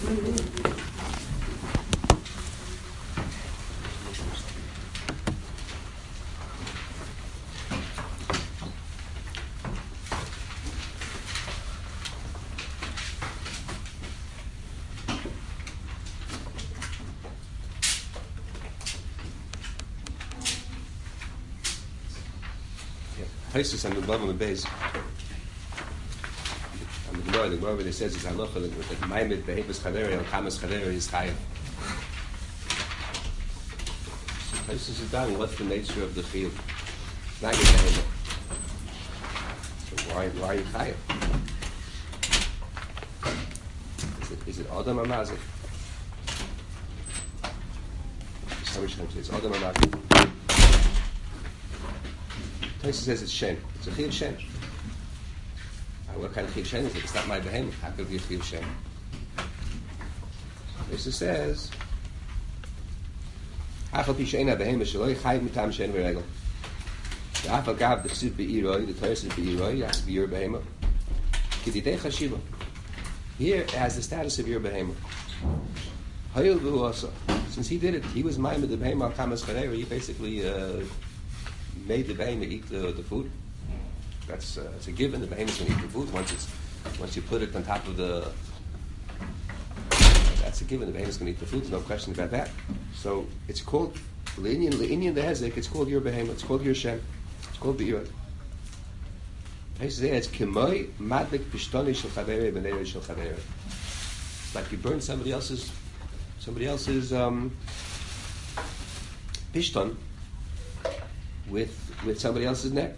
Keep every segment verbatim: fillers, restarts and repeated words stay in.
Places on the bottom of the base. On the Gemara, the Gemara it says it's halacha that maimed beheves chaveri or kamas chaveri is chayav. Places is down. What's the nature of the chiyuv? It's not your behemoth. So why why are you chayav? Is it is it adam or mazik? Somebody should say it's adam or mazik. Tosfos says it's shen. It's a chiyuv shen. Uh, what kind of chiyuv shen is it? It's not my behemoth. How could it be a chiyuv shen? Tosfos says, "Achal pi she'ena behemoth sheloi chayiv mitam shen v'regel." The afal gav the chesiv be'iroi, the Torah says be'iroi, has to be your behemoth. Kididei chashiva. Here it has the status of your behemoth. Hayil v'hu also. Since he did it, he was maimed the behemoth kamas charei. He basically uh, made the behemoth eat the, the food. That's uh, it's a given. The behemoth is going to eat the food once it's once you put it on top of the. That's a given. The behemoth is going to eat the food. There's no question about that. So it's called Leinian Leinian the Hezek. It's called your behemoth. It's called your Shem. It's called Be'irah. It's Kemoi Madlik Pishtoni Shel Chaveri B'nei Shel Chaveri. It's like you burn somebody else's somebody else's um, pishton with with somebody else's neck.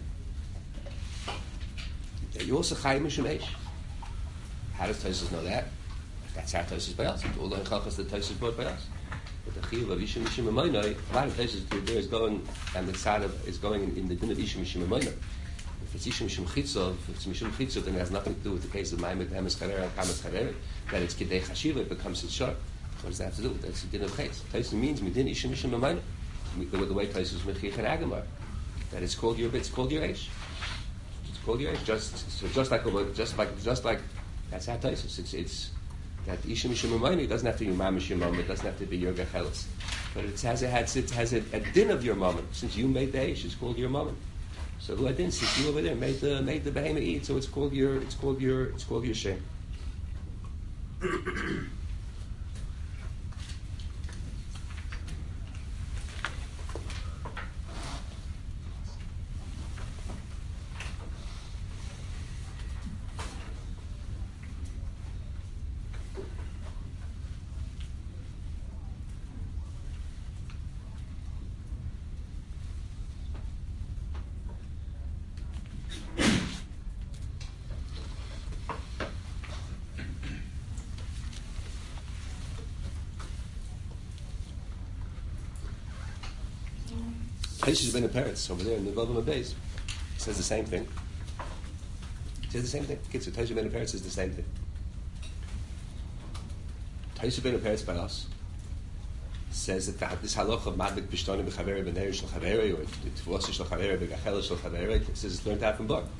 You also chayim mishum eish. How does Tosfos know that? That's how Tosfos by us. All the halachas that Tosfos brought by us. But the chiyuv of ishim mishum amoynoi, a lot of places there is going, and the side of is going in, in the din of ishim mishum amoynoi. If it's ishim mishum chitzov, if it's mishum chitzov, then it has nothing to do with the case of maimed hemes charera and kamas charera. That it's kidei chashiva, it becomes his shor. What does that have to do with? That's the din of chitz. Tosfos means midin ishim mishum amoynoi. The, the way Tosfos mechich and agamar. That it's called your it's called your age. It's called your age. Just so just like just like just like that's how Tosfos. It's it's that ishim mishum amoynoi doesn't have to be mamish your moment. It doesn't have to be your gechelis. But it has a has it has a, a din of your moment. Since you made the age, it's called your moment. So who I didn't since you over there made the made the behemoth eat, so it's called your it's called your it's called your shem. Tosfos ben Peretz over there in the Vavim Beis says the same thing. It says the same thing. Kitzur, Tosfos ben Peretz says the same thing. Tosfos ben Peretz by us says that this halacha of madlik b'shtoni b'chaveri b'nei shel chaveri or t'vos shel chaveri b'gachel shel chaveri, it says it's learned out from Bar.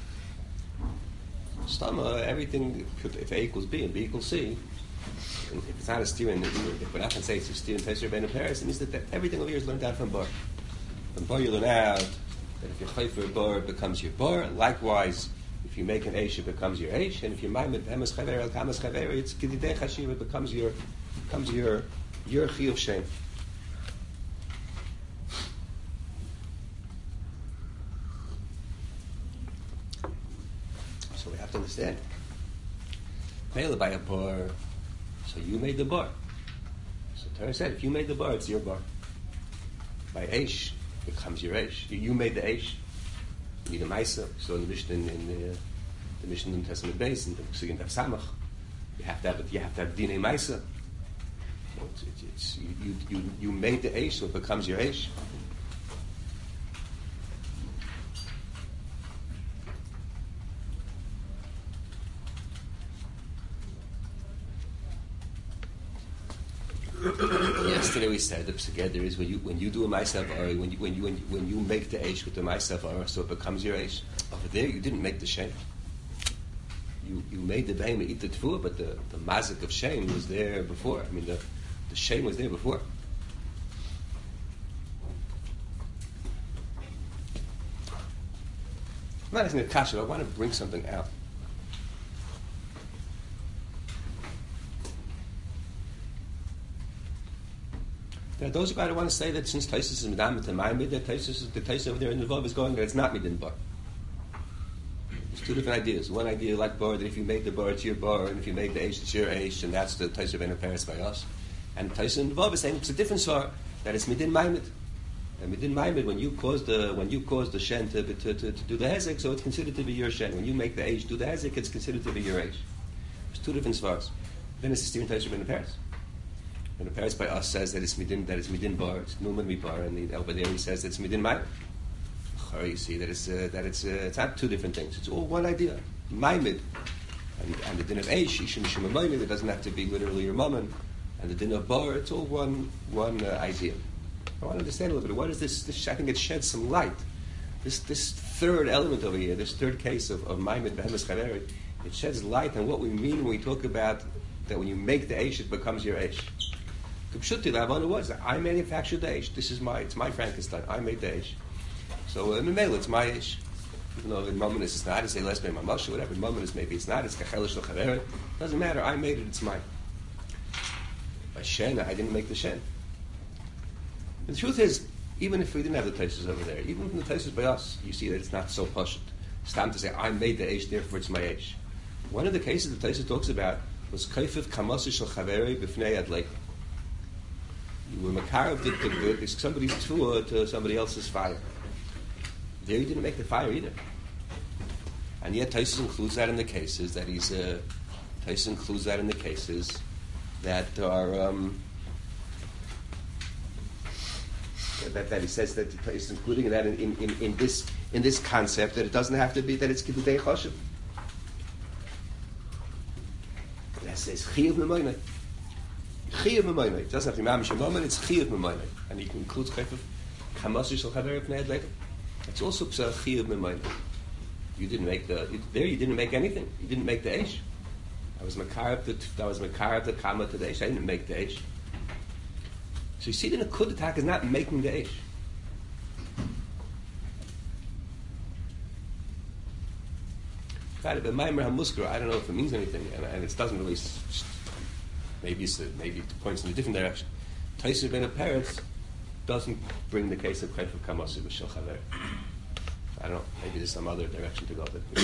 Stama, everything if A equals B and B equals C, if it's not a steer, and if we're not going to say it's a steer in Tosfos ben Peretz, it means that everything over here is learned out from Bar. From Bar you learn out that if you're chayfer bar, it becomes your bar. Likewise, if you make an eish, it becomes your eish. And if you're maimed hemes chaver al kamas chaver, it's kididei chashiv, it becomes your becomes your your chiyuv shem. So we have to understand. Mele by a bar, so you made the bar. So Torah said, if you made the bar, it's your bar. By eish becomes your eish. You, you made the eish. You need a ma'isa. So in the Mishnah in, in the, the Mishnah in Testament base in the Pesugin Daf Samach, you have to have it. You have to have dinei ma'isa. So it's, it's, it's, you, you you you made the eish, so it becomes your eish. Yesterday we said the psuga there is when you when you do a ma'aseh or when you when you when you, when you make the eish with the ma'aseh or so it becomes your eish. Over there you didn't make the shem. you, you made the behemoth eat the tefua, but the, the mazik of shame was there before. I mean, the, the shame was there before. I'm not asking a kasha, I want to bring something out. There are those who want to say that since Taisus is Medam to Ma'amid, that Taisus, the Taisus over there in the Vav is going that it's not Midin Bar. There's two different ideas. One idea like Bar, that if you made the Bar, it's your Bar, and if you made the Eish, it's your Eish, and that's the Taisus of Paris by us. And Taisus in the Vav is saying it's a different Svar, that it's Midin Ma'amid. And Midin Ma'amid, when you cause the when you cause the Shen to, to, to, to do the Hezek, so it's considered to be your Shen. When you make the Eish do the Hezek, it's considered to be your Eish. There's two different Svars. Then it's the Steering Taisus of Paris. And the Paris by us says that it's midin, that it's midin bar, it's numan mi bar, and the, over there he says that it's midin ma'amid. You see that it's uh, that it's uh, it's not two different things. It's all one idea, ma'amid, and, and the din of eish, ishim ishim ma'amid. It doesn't have to be literally your mammon, and the din of bar. It's all one one uh, idea. I want to understand a little bit. What is this? This I think it sheds some light. This this third element over here, this third case of of ma'amid behemes chaveri, it sheds light on what we mean when we talk about that when you make the eish, it becomes your eish. The pshuti lavana was that I manufactured the eish. This is my, it's my Frankenstein. I made the eish. So in the mail, it's my eish. Even though in Mamonis it's not, I say less by my masha, whatever. In Mamonis maybe it's not. It's kachelish l'chaveret. Doesn't matter. I made it. It's mine. By Shen, I didn't make the Shen. The truth is, even if we didn't have the places over there, even from the places by us, you see that it's not so pashut. It's time to say I made the eish, therefore it's my eish. One of the cases the places talks about was kaifif kamasi shel chaveri b'fnei adleik. You were makar of the good, somebody's tefua to somebody else's fire. There he didn't make the fire either. And yet Taisus includes that in the cases that he's, uh, Taisus includes that in the cases that are, um, that, that he says that Taisus including that in, in, in, in this in this concept that it doesn't have to be, that it's Kiddushei Choshev. That says Chiyuv Memoinah. Chiyuv Memoinah. It doesn't have to be Mamish Memoinah, it's Chiyuv Memoinah. And he includes Chayfuf Kamasi Shel Chaver Pnei later. It's also Chiyuv Memoinah. You didn't make the, you, there you didn't make anything. You didn't make the Eish. I was Makar the, I was Makar the Kama to the Eish. I didn't make the Eish. So you see the Nakud attack is not making the Eish. But Maimer HaMuskar, I don't know if it means anything, and, and it doesn't really. Maybe it's, maybe it points in a different direction. Taisir ben Peretz doesn't bring the case of Chayfuf Kamasi B'Shel Chaver. I don't know. Maybe there's some other direction to go. But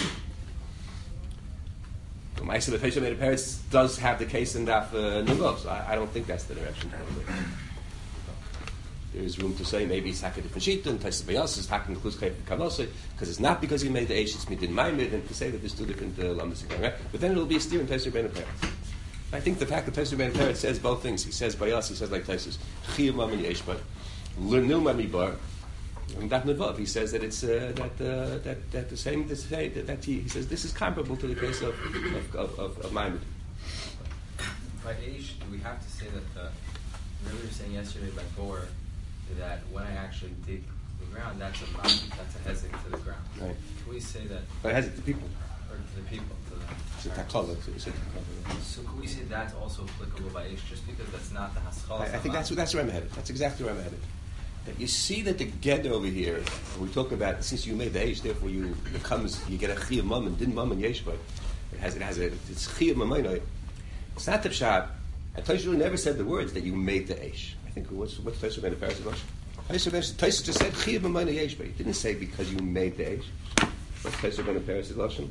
Ma'aseh Taisir ben Peretz does have the case in Daf uh, Nugov, so I, I don't think that's the direction to go. But there is room to say maybe it's Taka different sheet, and Taisir B'Yas is Taka includes Chayfuf Kamasi because it's not because he made the Eish, it's Midin Ma'amid, and to say that there's two different uh, lamas, right? But then it'll be a steer in Taisir ben Peretz. I think the fact that Taisir ben Peretz says both things. He says by us, he says like Taisus, Chiyuv Mamin Yeshba, Nilma Mibar. And that Nevav, he says that it's uh, that, uh, that that the same the same that, that he, he says this is comparable to the case of of of, of, of Ma'amid. By Eish, do we have to say that the? Remember you were saying yesterday by Bor that when I actually dig the ground, that's a Ma'amid, that's a hezek to the ground. Right. Can we say that? But hezek to people. Or to the people. To the It's a takala. It's a takala. So can we say that's also applicable by Eish, just because that's not the haschal? I, I think that's that's where I'm headed. That's exactly where I'm headed. That you see that the get over here, we talk about since you made the Eish, therefore you becomes you get a chiyuv mum and din mum and yesh, but it has it has a it's chiyuv mamayno. It's not the pshat. And Taisha never said the words that you made the Eish. I think what's what's Taisha ben Peretz Taisha Taisha just said chiyuv mamayno yesh, but he didn't say because you made the Eish. What's Taisha ben Peretz lashon?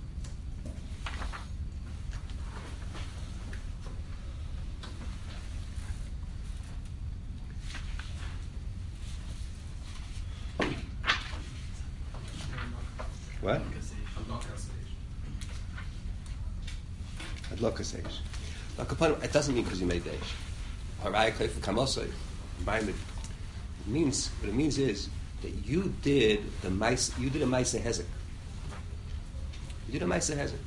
What? Adloka seish. It doesn't mean because you made the Eish. Haraya Chayfuf Kamosai. It means what it means is that you did the mice. You did a Maaseh Hezek. You did a Maaseh Hezek.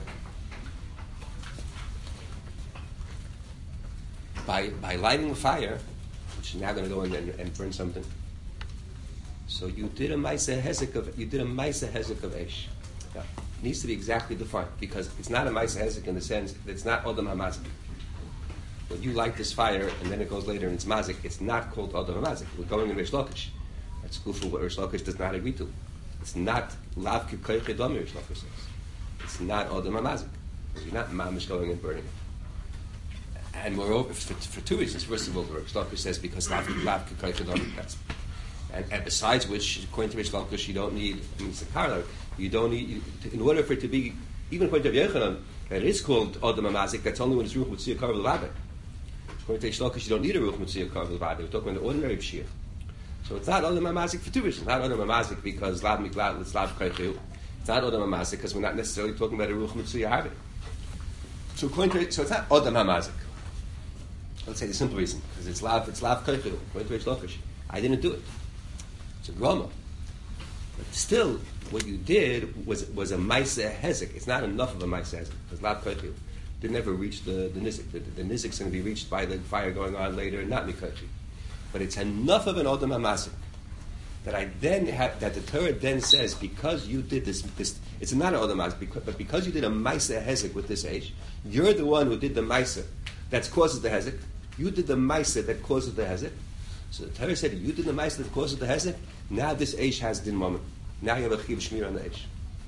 By by lighting a fire, which is now going to go in and, and burn something. So you did a Maaseh Hezek of you did a Maaseh Hezek of Eish. Yeah. needs to be exactly defined because it's not a Maisa Hezek in the sense that it's not Odom HaMazik. When you light this fire and then it goes later and it's Mazik, it's not called Odom HaMazik. We're going in Reish Lakish. That's cool for what Reish Lakish does not agree to. It's not Lav K'Koich Edom, Reish Lakish says. It's not Odom HaMazik. You're not Mamish going and burning it. And moreover, for, for two reasons. First of all, Reish Lakish says because Lav K'Koich Edom, that's And, and besides which, according to Reish Lakish, you don't need, I mean, it's a parallel, you don't need, you, in order for it to be, even according to Yochanan, it is called Odom HaMazik, that's only when it's Ruch Mitzvah Karv L'Vadeh. According to Reish Lakish, you don't need a Ruch Mitzvah Karv L'Vadeh, we're talking about the ordinary Pshir. So it's not Odom HaMazik for two reasons. Not Odom HaMazik because Lav Miklat, it's Lav Kaichu. It's not Odom HaMazik because we're not necessarily talking about a Ruch Mitzvah Harveh. So according to, so it's not Odom HaMazik. Let's say the simple reason, because it's Lav, it's Lav Kaichu, according to Reish Lakish. I didn't do it. It's a groma. But still, what you did was was a Maisa Hezek. It's not enough of a Maisa Hezek, because Lav Koichi didn't ever reach the, the Nizik. The, the Nizik's going to be reached by the fire going on later, not Mikochi. But it's enough of an Odom HaMazik that I then have, that the Torah then says, because you did this, this it's not an Odom HaMazik, but because you did a Maisa Hezek with this age, you're the one who did the Maisa that causes the Hezek. You did the Maisa that causes the Hezek. So the Torah said, you did the Maisa that causes the Hezek, now this Eish has din moment. Now you have a Chiv Shmir on the Eish.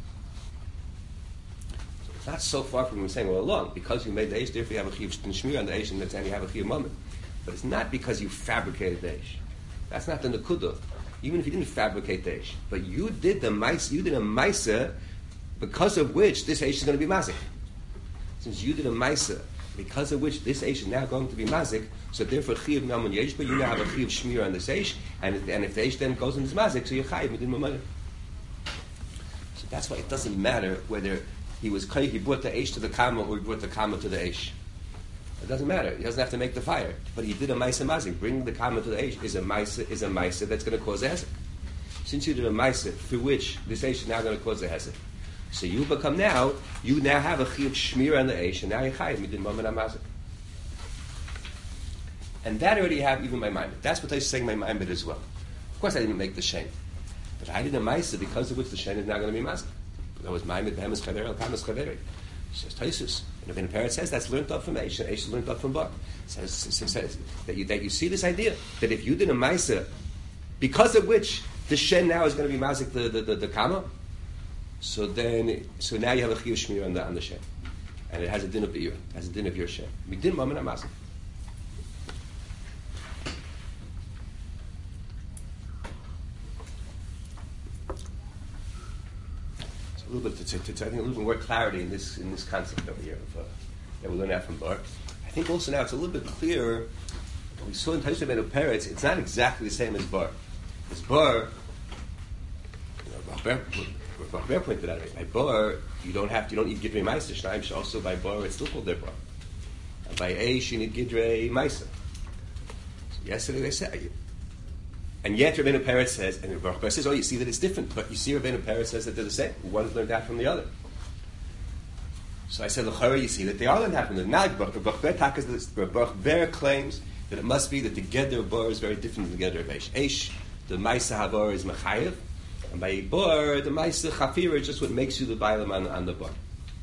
So it's not so far from what we were saying all along. Because you made the Eish, therefore you have a Chiv Shmir on the Eish, and then you have a Chiv moment. But it's not because you fabricated the Eish. That's not the Nekudah. Even if you didn't fabricate the Eish. But you did the Maisa, you did a Maisa because of which this Eish is going to be Mazik. Since you did a Maisa because of which this Eish is now going to be Mazik, so therefore Chiv Naman Yesh, but you now have a Chiv Shmir on this Eish, and, and if the Eish then goes in this Mazik, so you're Chayiv Midin Mamad. So that's why it doesn't matter whether he was he brought the Eish to the Kama or he brought the Kama to the Eish. It doesn't matter. He doesn't have to make the fire. But he did a Maisa Mazik. Bringing the Kama to the Eish is a Maisa is a Maisa that's going to cause a Hezek. Since you did a Maisa through which this Eish is now going to cause a Hezek, so you become now, you now have a Chiv Shmir on the Eish, and now you're Chayiv Midin Mamad HaMazik. And that already you have even my mind. That's what I was saying my mind as well. Of course I didn't make the Shen. But I did a Maisa because of which the Shen is now going to be Mazik. That was my Behemis Chaveri, El Kamas Chaveri. Says Taisus. And if Parrot says that's learned up from Eish, and Eish is learned up from Bar. Says, says, says that you that you see this idea that if you did a Maisa because of which the Shen now is going to be Mazik the, the, the, the Kama, so then so now you have a Chiv Shmir on the on the Shen. And it has a din of Be'ir. It has a din of your Shen. Midin Maman HaMazik. A little bit to, to, to I think a little bit more clarity in this in this concept over here of, uh, that we learn out from Bar. I think also now it's a little bit clearer. We saw in Taisha Ben Peretz, it's not exactly the same as Bar. As Bar, you know, Rachber pointed out, by Bar you don't have to, you don't need Gidrei Maisa Shnaim. Also by Bar it's still called their Bar. And by Eish you need Gidrei Maisa. So yesterday they said. And yet Rabbeinu Peretz says, and Rachber says, oh, you see that it's different, but you see Rabbeinu Peretz says that they're the same. One's learned that from the other. So I said, l'chara, you see that they are learned that from the other. Now Rachber claims that it must be that the Geder Bar is very different from the Geder of Eish. Eish, the Maisa Havar is Mechayev, and by Bar, the Maisa Chafira is just what makes you the Bailam on, on the Bar.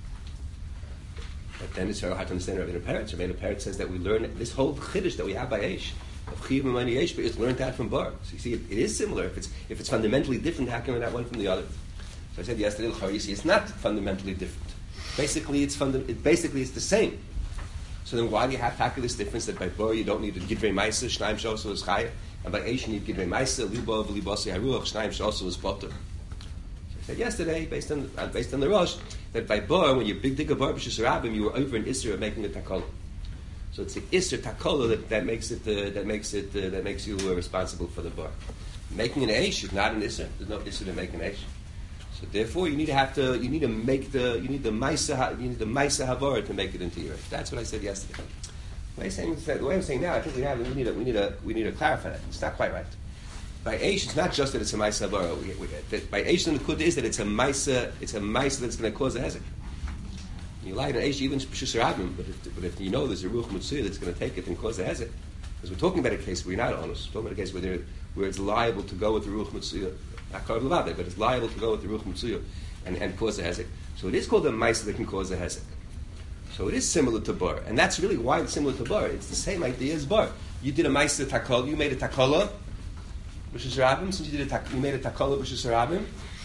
But then it's very hard to understand Rabbeinu Peretz. Rabbeinu Peretz says that we learn this whole chiddush that we have by Eish. Of Chiv Mamani Yesh, but it's learned that from Bar. So you see, it, it is similar. If it's if it's fundamentally different, how can we not one from the other? So I said yesterday, you see, it's not fundamentally different. Basically, it's funda- it, basically it's the same. So then, why do you have to this difference that by Bar you don't need a Gidrei Maisa, Shnaim Shoso is Chaya, and by Eish you need Gidrei Maisa, Libov, Libasi Haruach, Shnaim Shoso is Potter. So I said yesterday, based on uh, based on the Rosh, that by Bar, when you big dig a Bar b'Shus Rabbim, you were over an Isser of making a Takol. So it's the Isser Takola that, that makes it uh, that makes it uh, that makes you uh, responsible for the bar. Making an Eish is not an Isser. There's no Isser to make an Eish. So therefore, you need to have to you need to make the you need the Maisa you need the Maisa Havara to make it into your Eish. That's what I said yesterday. The way I'm saying, the way I'm saying now, I think we have we need to we need to we need to clarify that. It's not quite right. By Eish, it's not just that it's a Maisa Havara. We, we, that by Eish, the Kud is that it's a Maisa it's a Maisa that's going to cause a Hezek. You light an Eish, even B'Shus Rabim, but if, but if you know there's a Ruch Mitzvah that's going to take it and cause a Hezek, because we're talking about a case where you're not honest, we're talking about a case where, where it's liable to go with the Ruch Mitzvah, not Karv L'Vadeh, but it's liable to go with the Ruch Mitzvah and, and cause a Hezek. So it is called a Maisa that can cause a Hezek. So it is similar to Bar. And that's really why it's similar to Bar. It's the same idea as Bar. You did a Maisa Takol, you made a Takola, which is Rabim. Since you did a tak, you made a Takola, which is Rabim.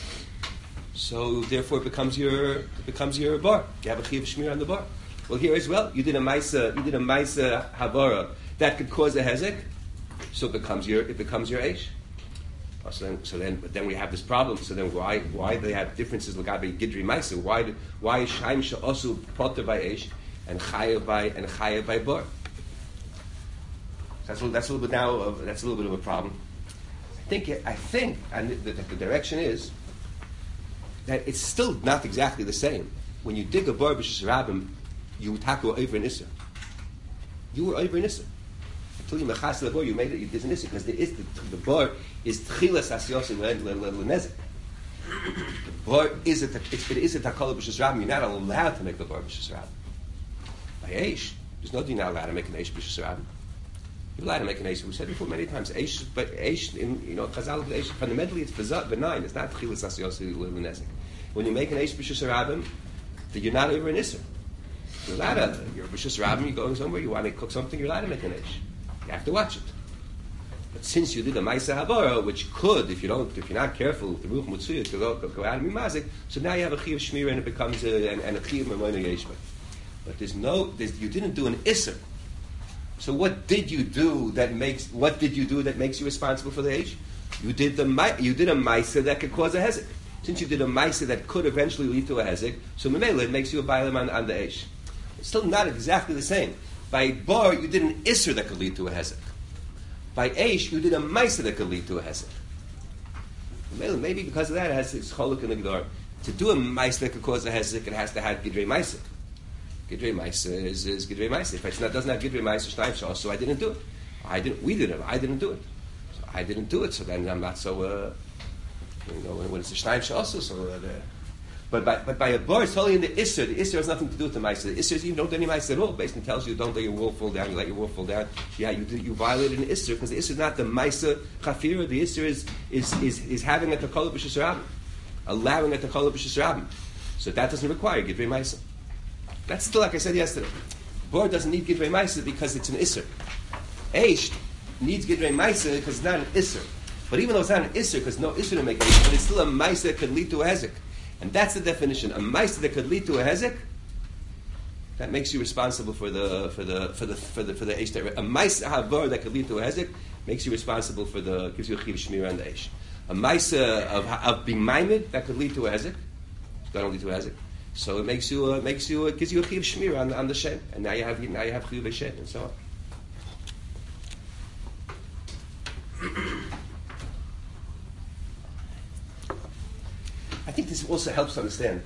So therefore it becomes your it becomes your Bar. You have a Chiv Shmir on the Bar. Well, here as well, you did a Maisa, you did a Maisa Havara that could cause a Hezek. So it becomes your it becomes your Eish. So then, so then, but then we have this problem. So then, why why do they have differences? L'gabe Gidri Maisa. Why do, why is Shaim She'osu Potter by Eish and Chayav by and Chayav by Bar? That's a, that's a little bit now. Of, that's a little bit of a problem. I think I think and the, the, the direction is that it's still not exactly the same. When you dig a Bar b'shis Rabim, you tackle over an Issa. You were over an Issa. Until you mechas the Bar, you made it. You did an Issa because the, the, the Bar is tchilas asyosim lenezik. The Bar is a it is a takala b'shis Rabim. You're not allowed to make the Bar b'shis Rabim. By Eish, there's no you're not allowed to make an Eish b'shis Rabim. You're allowed to make an Eish. We said before many times. Eish, but Eish, in, you know, Chazal Eish. Fundamentally, it's benign. It's not tchilas asyosim lenezik. When you make an Eish b'shis Rabim, you're not over an Issa. You're allowed to. You're b'shis Rabim. You're going somewhere. You want to cook something. You're allowed to make an Eish. You have to watch it. But since you did a Maisa Havara, which could, if you don't, if you're not careful, the Ruch Mutzuyah could go, go out and be mazik, so now you have a Chiv Shmira and it becomes a, and, and a Chiv Mamoina Yeshba. But there's no, there's, you didn't do an Isser. So what did you do that makes, what did you do that makes you responsible for the Eish? You did the, you did a Maisa that could cause a Hezek. Since you did a Maisa that could eventually lead to a Hezek, so Memela, it makes you a Bailam on, on the Eish. It's still not exactly the same. By Bar, you did an Isser that could lead to a Hezek. By Eish, you did a Maisa that could lead to a Hezek. Maybe because of that, it has its Choluk in the Gedor. To do a Maisa that could cause a Hezek, it has to have Gidrei Maisa. Gidrei Maisa is, is Gidrei Maisa. If it doesn't have Gidrei Maisa, Shnayim Shah, so I didn't do it. I didn't. We did it. I didn't do it. So I didn't do it. So then I'm not so. Uh, you know, when, when it's a Shnayim Shah, also so. Uh, But by, but by a bar, it's only in the Isser. The Isser has nothing to do with the Maisa. The Isser is you don't do any Maisa at all. Basically tells you don't let your wool fall down. You let your wool fall down. Yeah, you you violated an Isser because the Isser is not the Maisa Chafira. The Isser is is is, is having a Takala b'shis Rabim, allowing a Takala b'shis Rabim. So that doesn't require Gidrei Maisa. That's still like I said yesterday. Bar doesn't need Gidrei Maisa because it's an Isser. Eish needs Gidrei Maisa because it's not an Isser. But even though it's not an Isser, because no Isser to make Eish, but it's still a Maisa that could lead to a Hezek. And that's the definition. A Maisa that could lead to a Hezek, that makes you responsible for the for the for the for the for the Eish. A Maisa Havar that could lead to a Hezek makes you responsible for the gives you a Chiv Shmira on the Eish. A Maisa of of being Maimed that could lead to a Hezek, that don't lead to a Hezek. So it makes you uh, makes you uh, gives you a Chiv Shmira on, on the Shem, and now you have now you have Chiv Shem and so on. I think this also helps to understand.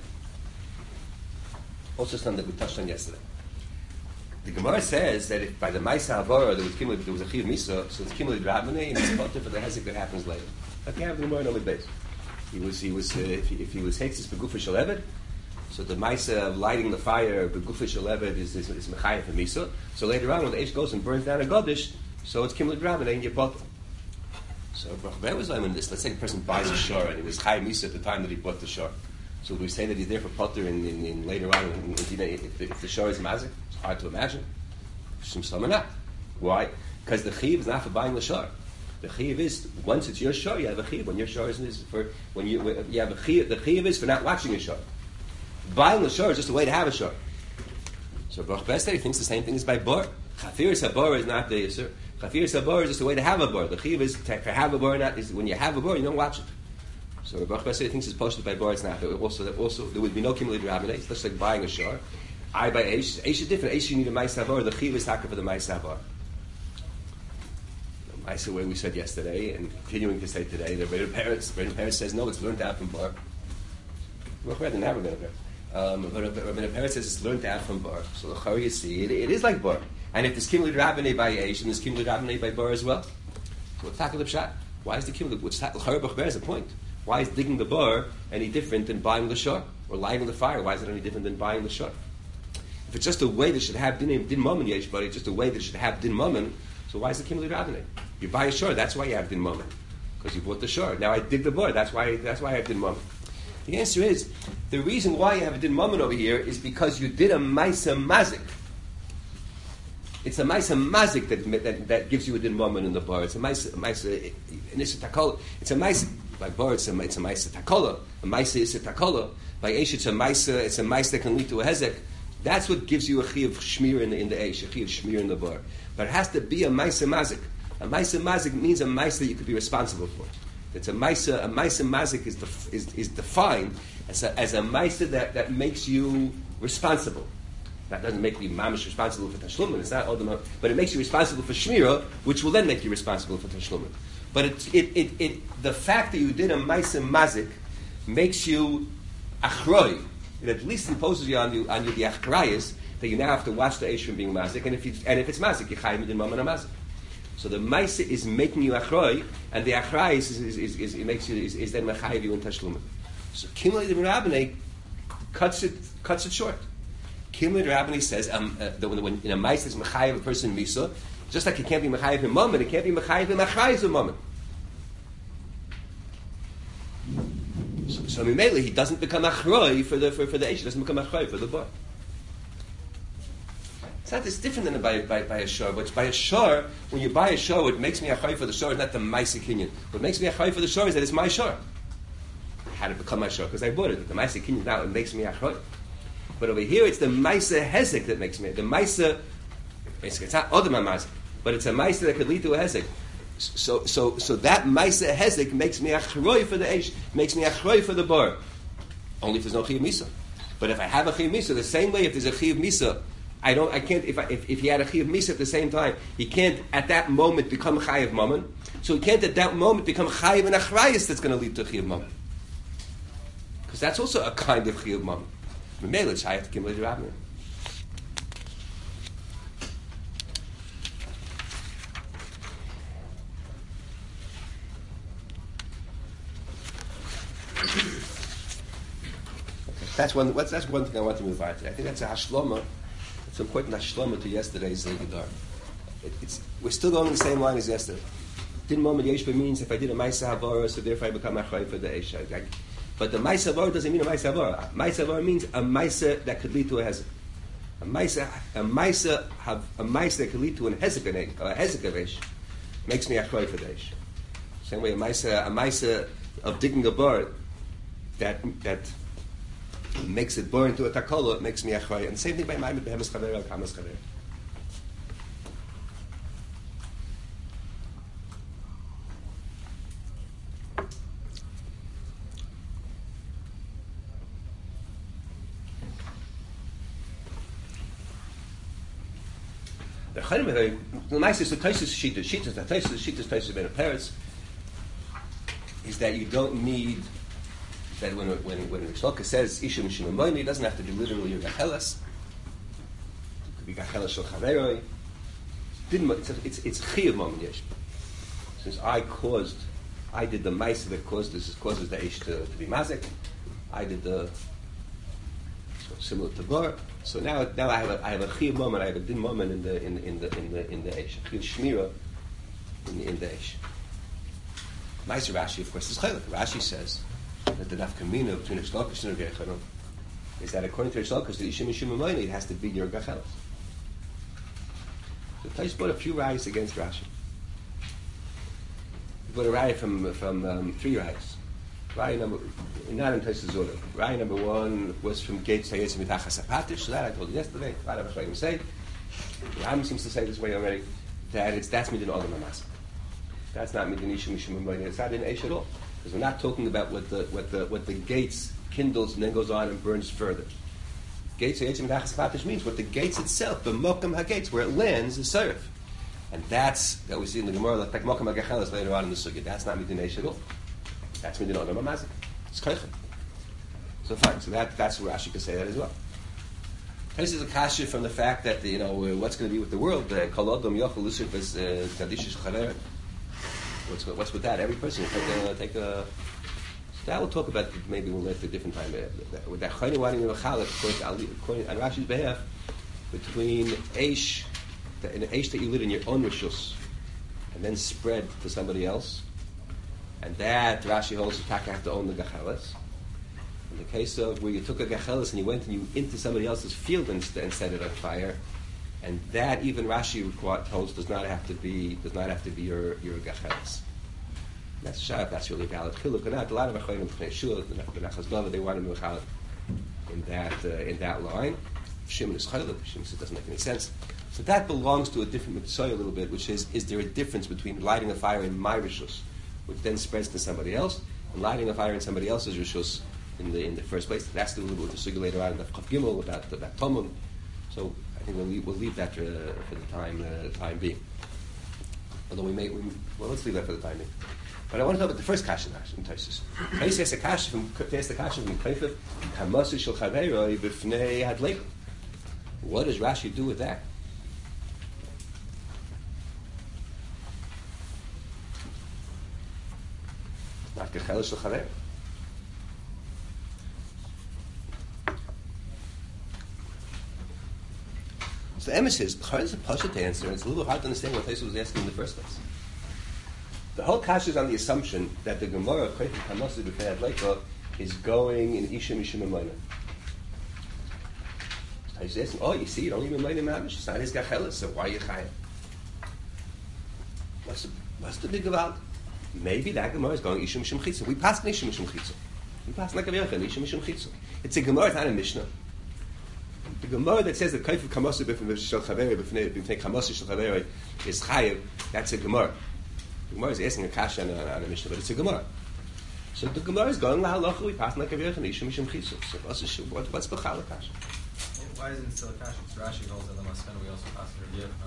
Also something that we touched on yesterday. The Gemara says that if by the Maisa Havara there was Kimli, there was a Chiv Misa, so it's Kimli Drabane and it's potter for the Hezek that happens later. Like you have the Gemara in Omid Beis. He was he was uh, if, he, if he was Hexis Begufa Shaleved, so the Maisa of lighting the fire Begufa Shaleved is is, is Mechayah for Misa. So later on when the Eish goes and burns down a Godish, so it's Kimli Drabane and you're potter. So where was I in this? Let's say the person buys a shor and he was Chai Misa at the time that he bought the shor. So we say that he's there for potter in, in, in later on. In, in, if, if the shor is mazik, it's hard to imagine. Some not. Why? Because the chiv is not for buying the shor. The chiv is once it's your shor, you have a chiv. When your shor is, is for when you when you have a chiv, the chiv is for not watching a shor. Buying the shor is just a way to have a shor. So Baruch Bester thinks the same thing is by bar. Chafir sabor is not the yisur. Chafir sabor is just a way to have a bar. The chiv is to, to have a bar. Not is when you have a bar, you don't watch it. So Baruch Bester thinks it's posted by bar. It's not. Also, that also there would be no kimli drabinate. It's just like buying a shor. I buy Eish. Eish is different. Eish you need a Maisa Havar. The Chiv is taka for the Maisa Havar. The Maisa way we said yesterday, and continuing to say today, the Rebbeinu Peretz, Rebbeinu Peretz says no, it's learned out from bar. Well, we didn't have Rebbeinu Peretz. Um, but Rebbeinu Peretz says it's learned out from bar. So the Chari you see, it, it is like bar. And if there's Kimli Rabbanei by Eish, and there's Kimli Rabbanei by bar as well, so what's taka the pshat? Why is the Kimli? What's taka? Chari Bachber is a point. Why is digging the bar any different than buying the shor or lighting the fire? Why is it any different than buying the shor? If it's just a way that should have din din moment yesh, but it's just a way that should have din moment. So why is it kimli rabbanei? You buy a shor, that's why you have din moment, because you bought the shor. Now I dig the bar, that's why that's why I have din moment. The answer is, the reason why you have a din mammon over here is because you did a maisa mazik. It's a maisa mazik that, that that gives you a din mammon in the bar. It's a maisa maisa inisa takola. It's a maisa by bar. It's a it's a maisa takola. A maisa is a takola. By eish, it's a maisa. It's a maisa that can lead to a hezek. That's what gives you a chi of shmir in the, in the eish, a chi of shmir in the bar. But it has to be a maisa mazik. A maisa mazik means a maisa that you could be responsible for. It's a maisa. A maisa mazik is, def, is is defined as a as a maisa that, that makes you responsible. That doesn't make you mamish responsible for tashlumin. It's not odom, but it makes you responsible for shmira, which will then make you responsible for tashlumin. But it, it, it, it, the fact that you did a maisa mazik makes you achroi. It at least imposes you on you on you the achrayis that you now have to watch the eish from being mazik, and if you, and if it's mazik, you chayim in mammon mazik. So the maisa is making you achroi, and the achrayis is, is, is, is it makes you is, is then mechayiv you in tashlumin. So Kimli the Rabbinay cuts it cuts it short. Kimli the Rabbinay says um, uh, that when, when in a maisa is mechayiv a person misa, just like it can't be mechayiv in mammon, it can't be mechayiv in achrayis in mammon. So, so Mimele, he doesn't become achroi for the for, for the eish, he doesn't become achroi for the bar. It's not this different than by, by, by a shor, but by a shor, when you buy a shor, what makes me achroi for the shor is not the maisa kinyan. What makes me achroi for the shor is that it's my shor. How did it become my shor? Because I bought it. The maisa kinyan now, it makes me achroi. But over here, it's the maisa hezek that makes me. The maisa, basically, it's not other maisa, but it's a maisa that could lead to a hezek. So, so, so that maisa hezek makes me achroi for the eish, makes me achroi for the bar. Only if there's no chiyuv misa. But if I have a chiyuv misa, the same way if there's a chiyuv misa, I don't. I can't. If I, if, if he had a chiyuv misa at the same time, he can't at that moment become chayiv mammon. So he can't at that moment become chayiv and achrayis that's going to lead to chiyuv mammon. Because that's also a kind of chiyuv mammon. Memele it's chayiv to kimli d'Rabbanan. That's one. That's one thing I want to move on to. I think that's a hashlama. It's an important hashlama to yesterday's Gedar. It, it's we're still going the same line as yesterday. Din moment yeshba means if I did a ma'isa havara, so therefore I become achrei for the eish. But the ma'isa havara doesn't mean a ma'isa havara. Ma'isa havara means a ma'isa that could lead to a hezek. A ma'isa, a ma'isa have a ma'isa that could lead to a hezek a hezek of eish makes me achrei for the eish. Same way a ma'isa a ma'isa of digging a bar that that makes it burn into a takola, it makes me achrei. And the same thing by ma'amid behemes chavera, kamas chavera. The chayim, the nicest, the taisus shita, shita, the taisus, shita, taisus ben parrots, is that you don't need. That when when when Rishloka says Isha Mishim Amoyni, it doesn't have to be literally your gachelas. It could be gachelas shel chaveroi. It's it's it's chiyuv moment yesh. Since I caused, I did the ma'aser that caused this causes the ish to, to be mazik. I did the so similar to bar. So now now I have a I have a chiyuv moment. I have a din moment in the in in the in the in the ish. Chiyuv shmira in the in the ish. Ma'aser Rashi, of course, is chaylik. Rashi says that the nafkamina between Rishlokish and Rechanon is that according to Rishlokish, the Ishim Ishim Amayni, it has to be your gachelas. So Tais brought a few rayas against Rashi. He brought a raya from from um, three rayas. Raya number not in Tais order. Raya number one was from Gates Hayetzim Mitachas Apatish. So that I told you yesterday. What I was trying to say. The Ram seems to say this way already. That it's that's midin Odom Hamas. That's not midin Ishim Ishim Amayni. It's not in Eish at all. Because we're not talking about what the what the what the gates kindles and then goes on and burns further. Gates means what the gates itself, the mokam hagates, where it lands is serif, and that's that we see in the Gemara like mokam hagachelas later on in the sugya. That's not midin at all. That's midin odom hamazik. It's koichet. So fine. So that that's where Rashi could say that as well. This is a kasha from the fact that you know what's going to be with the world. Kol odom yochel lusif as kadishish chaver. What's what's with that? Every person will take a take a. So that we'll talk about. Maybe we'll let for a different time. With that chayni wani mechalek, according on Rashi's behalf, between eish, an eish that you lit in your own rishus, and then spread to somebody else, and that Rashi holds the taka have to own the gachelas, In the case of where you took a gachelis and you went and you into somebody else's field and, and set it on fire, and that even Rashi holds does not have to be does not have to be your your gachelis. That's sharp. That's really valid. Chiluk or not. A lot of achayim b'nei shul, the Nachas Dava, they want to move out in that uh, in that line. Shimon is chaylik. Shimon says it doesn't make any sense. So that belongs to a different mitzvah a little bit, which is: is there a difference between lighting a fire in my rishus, which then spreads to somebody else, and lighting a fire in somebody else's rishus in the in the first place? That's the little bit with the sugi later on in the Chav Gimel about about Tomum. So I think we'll leave, we'll leave that for, uh, for the time uh, time being. Although we may, we, well, let's leave that for the time being. But I want to talk about the first kasha in Tosfos. Tosfos has a kasha from there's the kasha from Kofif Kamasu Shel Chaveroi B'fnei Hadleik. What does Rashi do with that? Not Gechel Shel Chaver. So the emes is hard as a pasha to answer. It's a little hard to understand what Tosfos was asking in the first place. The whole kasha is on the assumption that the Gemara Kofif Kamasu B'fnei Hadleik is going in Isha Mishum Amayna. He's asking, oh, you see, you don't even mind him mamish. It's not his gachelis, so why are you chayim? What's the, what's the big about? Maybe that Gemara is going Isha Mishum Chitza. We pass Isha Mishum Chitza. We pass like a Yochan, Isha Mishum Chitza. It's a Gemara, it's not a Mishnah. The Gemara that says that Kofif Kamasu B'fnei Shel Chaveroi B'fnei Kamasu Shel Chaveroi is chayiv, that's a Gemara. The Gemara is asking a kasha on a, on a Mishnah, but it's a Gemara. So the Gemara is going lahalacha. We pass like a Yochan, Isha Mishum Chitza. So what's what, what's b'chal kasha? Why isn't it still a kasha? Because Rashi holds that the Maskana we also pass the Rebbe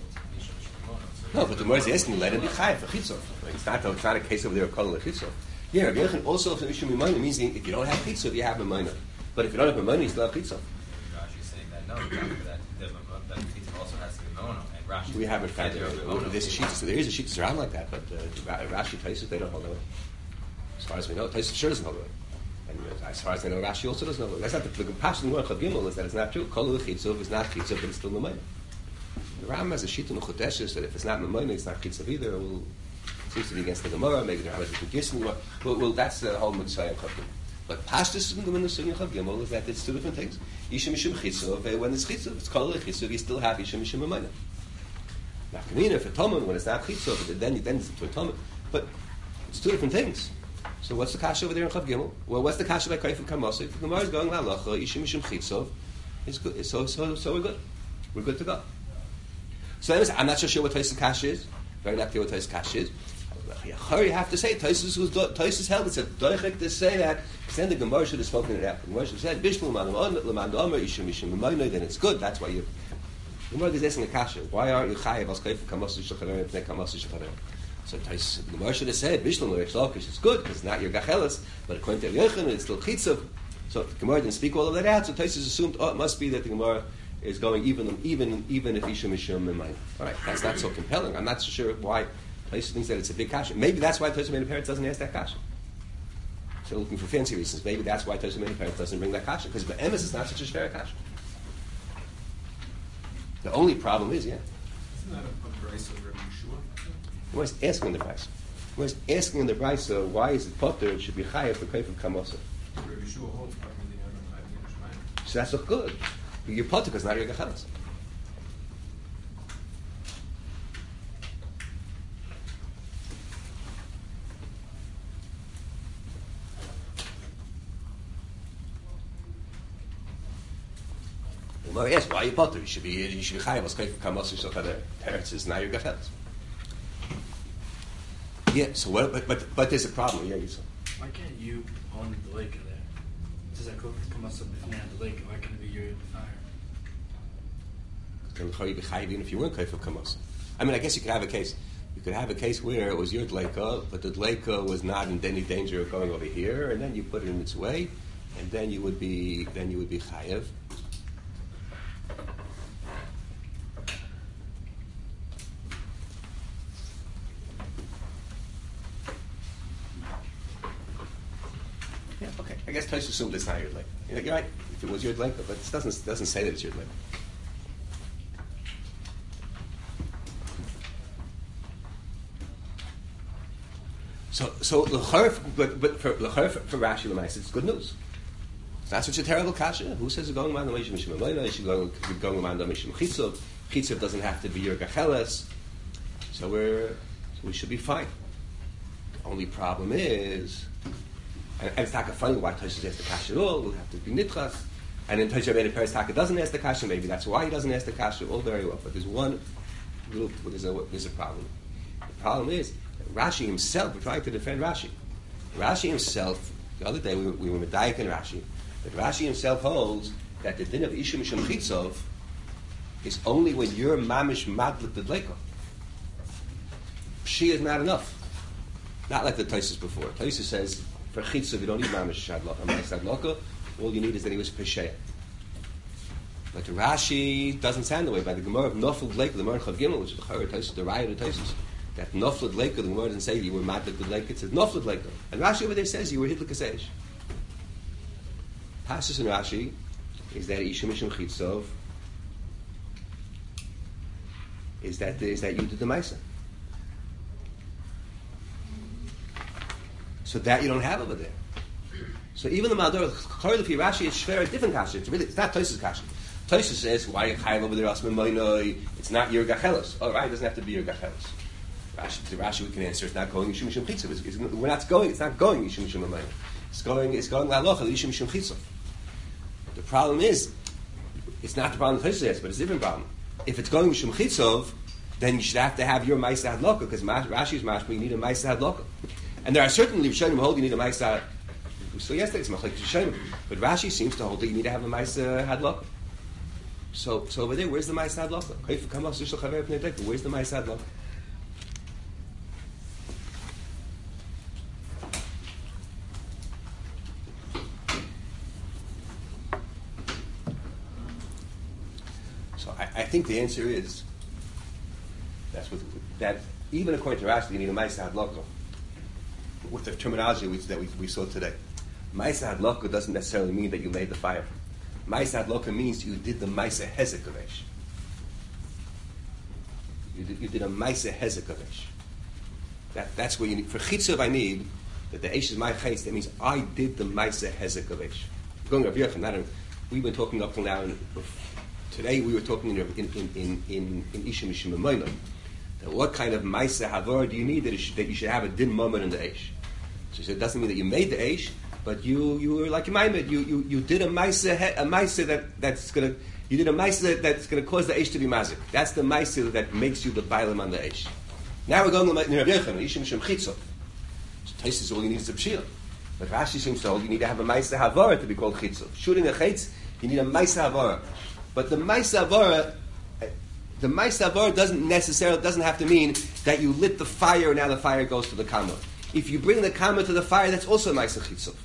on. No, but the Gemara is asking, let him be chayiv for chitzov. It's not, it's not a case over there of calling a chitzov. Yeah, Rabbi Yochanan also for Mishum Mimayna means if you don't have chitzov, you have Mimayna. But if you don't have Mimayna, you still have chitzov. Rashi is saying that no, that that chitzov also has to be mono. And Rashi we haven't found it. There's a sheet, so there is a sheet around like that, but uh, Rashi Tosfos they don't hold that way. As far as we know, Tosfos sure doesn't hold that way. And as far as I know, Rashi also doesn't know. That's not the, the passion of Chav Gimel is that it's not true. Kol Chitzov is not Chitzov, but it's still Mamayna. The Ram has a sheet in the Choteshes that if it's not Mamayna, it's not Chitzov either. Well, it seems to be against the Gemara. Maybe there are different gifts. Well, well, that's the whole mitzvah of Chav Gimel. But Pashtus in the Sunnah of Chav Gimel is that it's two different things. Isha Mishum Chitzov. When it's Chitzov, it's Kol Chitzov. You still have Isha Mishum Mamayna. Nafkamina for Tomon when it's not Chitzov, then then it's to a Tomon. But it's two different things. So what's the kasha over there in Chav Gimel? Well, what's the kasha by Kofif Kamasu? The Gemara is going la'alacha, Isha Mishum Chitzov. It's good. So, so, so we're good. We're good to go. So anyways, I'm not so sure what Tosfos kasha is. Very not clear what Tosfos kasha is. You have to say Tosfos was Tosfos held. It's a doichek to say that. Because then the Gemara should have spoken it out. The Gemara should have said Bishlu L'man Omer Isha Mishum Mamayna. Then it's good. That's why you. The Gemara is asking a kasha. Why aren't you chayiv as Kofif Kamasu Shel Chaveroi B'nei Kamasu Shel Chaveroi? So the Gemara should have said Bishlam or Reish Lakish is good because it's not your gachelis, but according to Yochanan it's still chitzov. So the Gemara didn't speak all of that out. So Tosfos assumed oh, it must be that the Gemara is going even even even if Isha Mishum Mimayna. All right, that's not so compelling. I'm not so sure why Tosfos thinks that it's a big kasha. Maybe that's why Tosfos Meni Peretz doesn't ask that kasha. So looking for fancy reasons. Maybe that's why Tosfos Meni Peretz doesn't bring that kasha because the emes is not such a shver kasha. The only problem is, yeah. Isn't that a price of Rabbi Yeshua? He was asking in the price. He was asking in the price, so why is it potter? It should be chayav for Kofif Kamasu. Rabbi Yeshua holds five million and five million. So that's not good. You're potter because not your gachelas. Well, yes, why are you potter? You should be you should be chayav as Kofif Kamasu Shel Chaveroi. Teretz is not your gachelas. Yeah, so what, but, but but there's a problem. Yeah, you saw. Why can't you own the lake there? It says that Kofif Kamasu B'fnei the lake. Why can't it be your fire? Can you be chayiv even if you weren't Kofif Kamasu? I mean, I guess you could have a case. You could have a case where it was your dleika, but the dleika was not in any danger of going over here, and then you put it in its way, and then you would be then you would be chayiv. I guess Tosfos assumed it's not your leg. You're right. If it was your leg, but it doesn't doesn't say that it's your leg. So so l'chor, but but for l'chor for, for Rashi L'mais, it's good news not such a terrible kasha. Who says you're going around the Mishim Mishim Amayna? You should go going around the Mishim Chitzov. Chitzov doesn't have to be your gacheles. So we're so we should be fine. The only problem is, and, and it's not funny why Tosha asked the kasha at all. We'll have to be nitchas. And then Tosha Rabbeinu Peretz Taka doesn't ask the kasha. Maybe that's why he doesn't ask the kasha. All very well, but there's one little there's a, there's a problem. The problem is that Rashi himself. We're trying to defend Rashi. Rashi himself. The other day we, we were medayik in Rashi. But Rashi himself holds that the din of Isha Mishum Chitzov is only when you're mamish madlik d'dleika. Pshi is not enough. Not like the Tosfos before. Tosfos says for Chitzov you don't need mamish shadlaka. All you need is that he was pesheya. But Rashi doesn't sound the way. By the Gemara of Nofel D'leika, the Gemara of Chav Gimel, which is the Chayr Tosfos, the Raya of Tosfos, that Nofel D'leika, the Gemara doesn't say you were madlik d'dleika. It says Nofel D'leika, and Rashi over there says you were hidlik kaseish. Passus in Rashi is that Isha Mishum Chitzov is that is that you did the Maisa. So that you don't have over there. So even the Maldor Chaylefi Rashi is shver a different kasha. It's really it's not Tosfos kasha. Tosfos says why you chayv over there asman moinoi. It's not your gachelos. All right, it doesn't have to be your gachelos. Rashi, the Rashi we can answer. It's not going Isha Mishum Chitzov. It's, it's, we're not going. It's not going Isha Mishum Moinoi. It's going. It's going la'alocha Isha Mishum Chitzov. The problem is, it's not the problem that Tosfos has, but it's a different problem. If it's going Mishum Chitzov, then you should have to have your Maisa Hadloka, because Rashi's mashma, you need a Maisa Hadloka. And there are certainly Rishonim who hold you need a Maisa. We saw yesterday it's Machlekes Rishonim, but Rashi seems to hold that you need to have a Maisa Hadloka. So, so over there, where's the Maisa Hadloka? Where's the Maisa Hadloka? I think the answer is that's what that even according to Rashi, you need a Maisa Hadloka with the terminology we, that we, we saw today. Maisa Hadloka doesn't necessarily mean that you made the fire. Maisa Hadloka means you did the Maisa Hezek Avesh. You did, you did a Maisa Hezek Avesh. That that's what you need. For Chitzov, I need that the Eish is my Chais. That means I did the Maisa Hezek Avesh. Going Rav Yochanan, not a, we've been talking up till now. In, Today we were talking in in in in, in Isha Mishum Amayna. What kind of Maisa Havor do you need that, should, that you should have a din moment in the Eish? So he said it doesn't mean that you made the Eish, but you you were like Maimed. You you you did a Maisa a Maisa that that's gonna you did a Maisa that, that's gonna cause the Eish to be mazik. That's the Maisa that makes you the Bailam on the Eish. Now we're going to Rav Yochanan Isha Mishum Chitzov. So Tosfos says all you need is a pshia, but Rashi seems to hold you need to have a Maisa Havor to be called Chitzov. Shooting a Chitz, you need a Maisa Havor. But the Maisa Havara, the Maisa Havara doesn't necessarily doesn't have to mean that you lit the fire and now the fire goes to the Kama. If you bring the Kama to the fire, that's also Maisa Chitzov.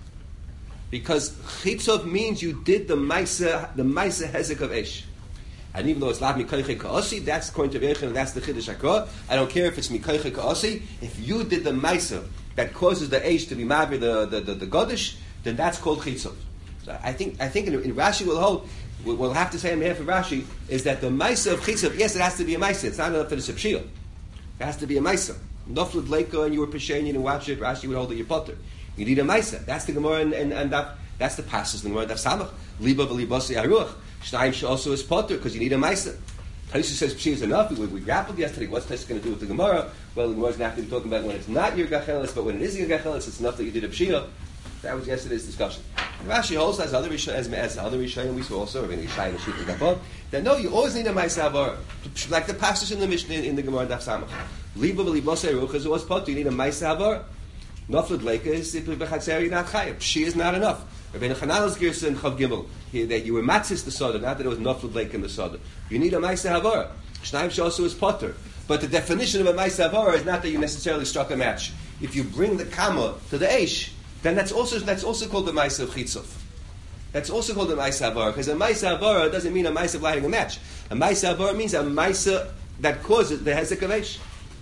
Because Chitzov means you did the Maisa the Maisa Hezek of Esh. And even though it's Lav Mikoiche Ka'osi, that's according to Yechon, that's the Chiddush HaKor. I don't care if it's Mikoiche Ka'osi. If you did the Maisa that causes the Esh to be Mavir the the, the, the Godish, then that's called Chitzov. So I think I think in, in Rashi will hold. We'll have to say on behalf of Rashi is that the Maisa of Chitzov, yes, it has to be a Maisa. It's not enough that it's a Pshia. It has to be a Maisa. Noflet Leiko and you were Peshay and you didn't watch it, Rashi would hold that you're Potter. You need a Maisa. That's the Gemara and, and, and that, that's the passages in the Gemara Daf Samach. Liba v'libasi haruach. Shnayim she'also is Potter because you need a Maisa. Tosfos says Pshia is enough. We, we grappled yesterday. What's Tosfos going to do with the Gemara? Well, the Gemara's going to have to be talking about when it's not your Gachelis, but when it is your Gachelis, it's enough that you did a Pshia. That was yesterday's discussion. And Rashi holds as other Rishonim, as, as other Rishonim we saw also, in Yishai and Shita Gapon, that no, you always need a Maisa Havara, like the passage in the Mishnah in, in the Gemara Daf Samach. Liba v'libosei ruch is always put. You need a Maisa Havara. Noflet leika is b'chatzeri not chayav. Pshi is not enough. Rabbeinu Chananel's girsa in Chav Gimel here that you were matzis the soda, not that it was noflet leika in the soda. You need a Maisa Havara. Shnayim she'also is potter. But the definition of a Maisa Havara is not that you necessarily struck a match. If you bring the kama to the eish, then that's also that's also called the Maisa of Chitzov. That's also called the Maisa Havara, because a Maisa Havara doesn't mean a Maisa of lighting a match. A Maisa Havara means a Maisa that causes the Hezek of Eish.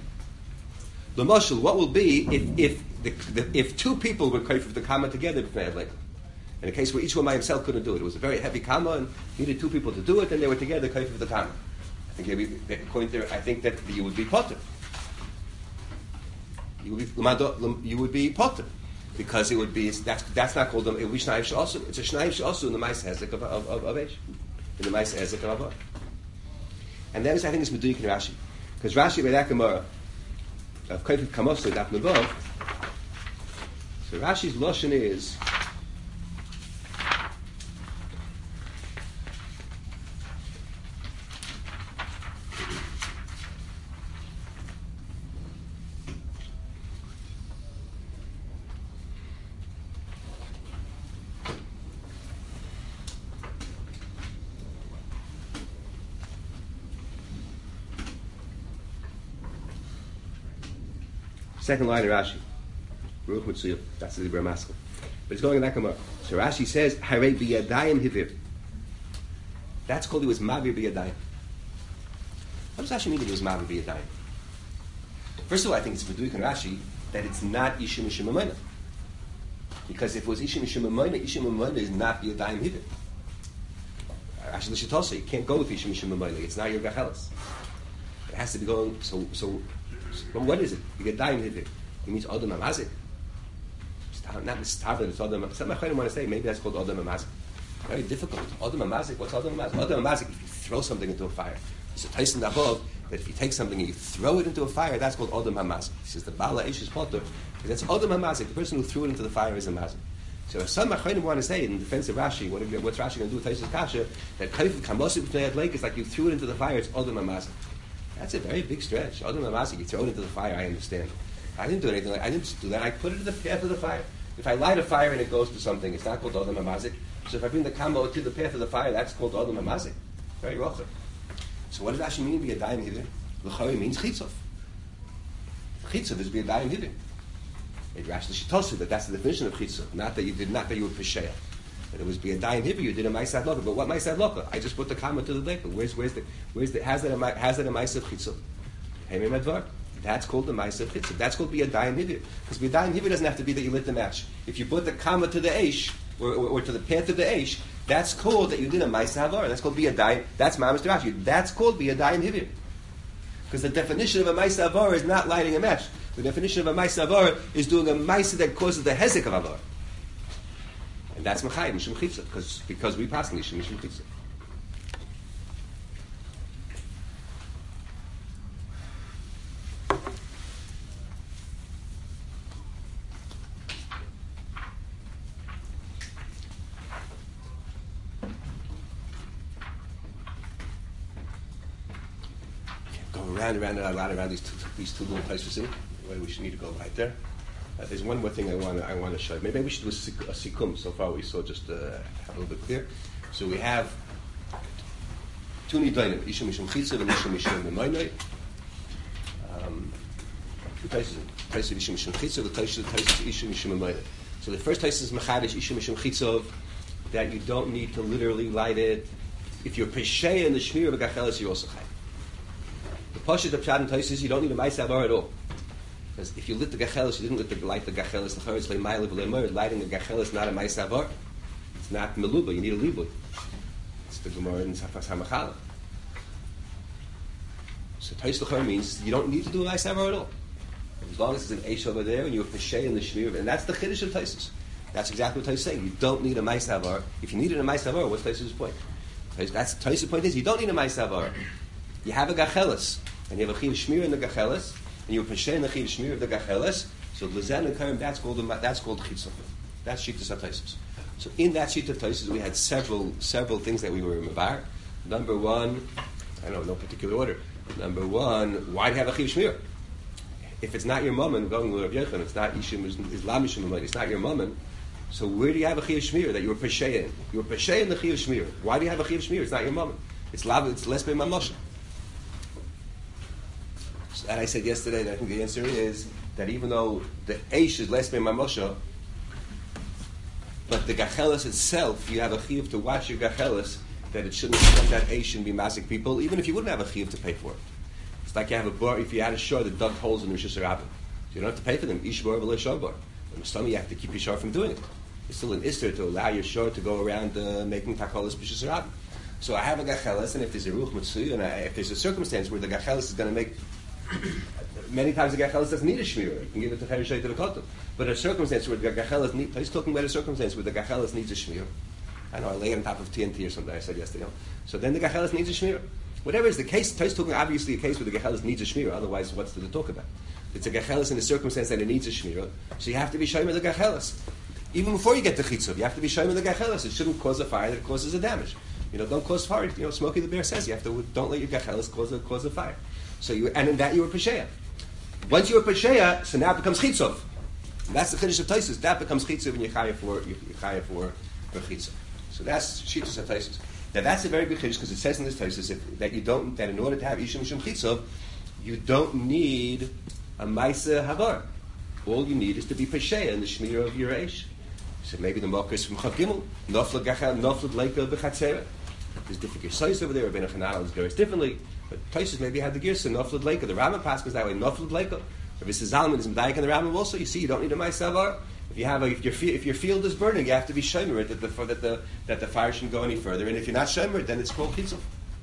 The Mashal, what will be if if the, the, if two people were kaif of the Kama together in a case where each one by himself couldn't do it. It was a very heavy Kama and needed two people to do it, and they were together kaif of the Kama. I think be, according to I think that you would be potter. You would be you would be potter. because it would be that's that's not called a, it would be Shnayim She'asu. It's a Shnayim She'asu in the Ma'aseh Hezek of of of, of Eish, in the Ma'aseh Hezek of Avot. And that is, I think, is Meduik in Rashi, because Rashi by that Gemara of Kaifet Kamosu Daf Nevav. So Rashi's lashon is. Second line of Rashi, Baruch Mitzuyah. That's the Ibra Maskell, but it's going in that Gemara. So Rashi says, "Harei biyadayim hivir." That's called it was mavir biyadayim. What does Rashi mean it was mavir biyadayim? First of all, I think it's Meduik and Rashi that it's not Ishim Ishim Amayna, because if it was Ishim Ishim Amayna, Ishim Amayna is not biyadayim hivir. Rashi l'shetosah, you can't go with Ishim Ishim Amayna. It's not your gachelas. It has to be going. So so. But what is it? You get dying here. It means Adam Amazik. Not Mistavin, it's Adam Amazik. Some I want to say, maybe that's called Adam Amazik. Very difficult. Adam Amazik, what's Adam Amazik? Adam Amazik, if you throw something into a fire. There's a Tyson above that if you take something and you throw it into a fire, that's called Adam Amazik. He says the Bala Ish is Potter. That's Adam Amazik. The person who threw it into the fire is a Amazik. So if some Achronim want to say in defense of Rashi, what, what's Rashi going to do with Tyson Kasha? That Kaifet Kamosip Pnei Lake is like you threw it into the fire, it's Adam Amazik. That's a very big stretch. Adam Amazik, you throw it into the fire, I understand. I didn't do anything like I didn't do that. I put it in the path of the fire. If I light a fire and it goes to something, it's not called Adam Amazik. So if I bring the kamo to the path of the fire, that's called Adam Amazik. Very rocher. So what does actually mean be a daim hivir? L'chari means chitzov. Chitzov is be a daim hivir. It actually shitosu that that's the definition of chitzov. Not that you did not that you were pesheya. That it was be a daim hivir. You did a ma'aseh loka. But what ma'aseh loka? I just put the kamo to the lake. But where's where's the where's the has that a has that a ma'aseh of chitzov? Hemim advar. That's called the ma'aseh of chitzov. That's called be a daim hivir. Because be a daim hivir doesn't have to be that you lit the match. If you put the kamo to the eish or, or, or to the path of the eish, that's called that you did a ma'aseh havar. That's called be a daim. That's ma'amas Rashi. That's called be a daim hivir. Because the definition of a ma'aseh havar is not lighting a match. The definition of a ma'aseh havar is doing a ma'aseh that causes the hezek of havar. And that's Mechayim, Mishum Chitzah, because because we pass Mishum Mishum Chitzah. Go around, around, around, around, around these two, these two little places. Where we should need to go right there. Uh, there's one more thing I want to I want to show you. Maybe we should do a, sik- a sikum. So far we saw just uh, have a little bit clear. So we have two nidanim, Ishum Mishum Chitzah and Ishum Mishum Memoinoi. Um, two places, place of Ishum Mishum Chitzah, the place of Ishum Mishum Memoinoi. So the first place is Mechadish Ishum Mishum Chitzah, that you don't need to literally light it. If you're pesheya in the shmir of a gachelis, you're also chayv. The pashut of Pshat and Tosfos is you don't need a ma'aseh havar at all. Because if you lit the gachelis, you didn't lit the, light the gachelis. The charetz le'mayla v'le'mer. Lighting the gachelis is not a ma'aseh havar. It's not meluba. You need a libud. It's the Gemara in Safas Hamachala. So Tosfos l'chor means you don't need to do a ma'aseh havar at all. As long as it's an eish over there and you're peshay in the shmir, and that's the chiddush of Tosfos. That's exactly what Tosfos is saying. You don't need a ma'aseh havar. If you needed a ma'aseh havar, what's Tosfos' point? That's Tosfos' point is you don't need a ma'aseh havar. You have a gachelis and you have a chiv shmir in the gachelis. And you peshay in the chiv shmir of the gacheles, so lezen and karim, that's called that's called chitzah. That's shittas of Tosfos. So in that shittas of Tosfos, we had several several things that we were mevar. Number one, I don't know, no particular order. Number one, why do you have a chiv shmir? If it's not your mammon, going with Rav Yochanan, it's not ishim Islam ishim, it's not your mammon. So where do you have a chiv shmir that you were peshay in? You were peshay in the chiv shmir. Why do you have a chiv shmir? It's not your mammon. It's lav. It's less by mamosha. And I said yesterday that I think the answer is that even though the eish is less than mamosha, but the gachelis itself, you have a chiyuv to wash your gachelis, that it shouldn't become that eish and be massing people, even if you wouldn't have a chiyuv to pay for it. It's like you have a bar, if you had a shore that dug holes in Rosh Hashanah, so you don't have to pay for them. Ish bar v'lo shor bar. In the stomach, you have to keep your shore from doing it. It's still an isser to allow your shore to go around uh, making takolas Rosh Hashanah. So I have a gachelis, and if there's a ruch mitzui, and I, if there's a circumstance where the gachelis is going to make Many times the gachelis doesn't need a shmira. You can give it to chereshay to the kotel. But a circumstance where the gachelis need, he's talking about a circumstance where the gachelis needs a shmira. I know I lay it on top of T N T or something. I said yesterday. So then the gachelis needs a shmira. Whatever is the case, he's talking obviously a case where the gachelis needs a shmira. Otherwise, what's there to talk about? It's a gachelis in a circumstance that it needs a shmira. So you have to be shomer the gachelis. Even before you get to chitzur, you have to be shomer the gachelis. It shouldn't cause a fire that it causes a damage. You know, don't cause fire. You know, Smokey the Bear says you have to don't let your gachelis cause a cause a fire. So you and in that you were pesheya. Once you were pesheya, so now it becomes chitzur. That's the chiddush of Taisus. That becomes chitzur when you're chaya for you're chaya for for chitzur. So that's shittus of Taisus. Now that's a very big chiddush because it says in this Taisus that you don't that in order to have ishum mishum chitzur, you don't need a ma'aseh havar. All you need is to be pesheya in the shmira of your eish. So maybe the mocker is from Chav Gimel, nofla gacha, nofla leika b'chatzera. There's different girsais over there. Rabbeinu Chananel is goes differently, but Taisus maybe had the girsa nofla leika. The Rambam passes that way, nofla leika. Rabbi Zalman is medayik in the Rambam also. You see, you don't need a ma'aseh havar. If you have a, if your if your field is burning, you have to be shomer that the that the that the fire shouldn't go any further. And if you're not shomer, then it's called chitzur.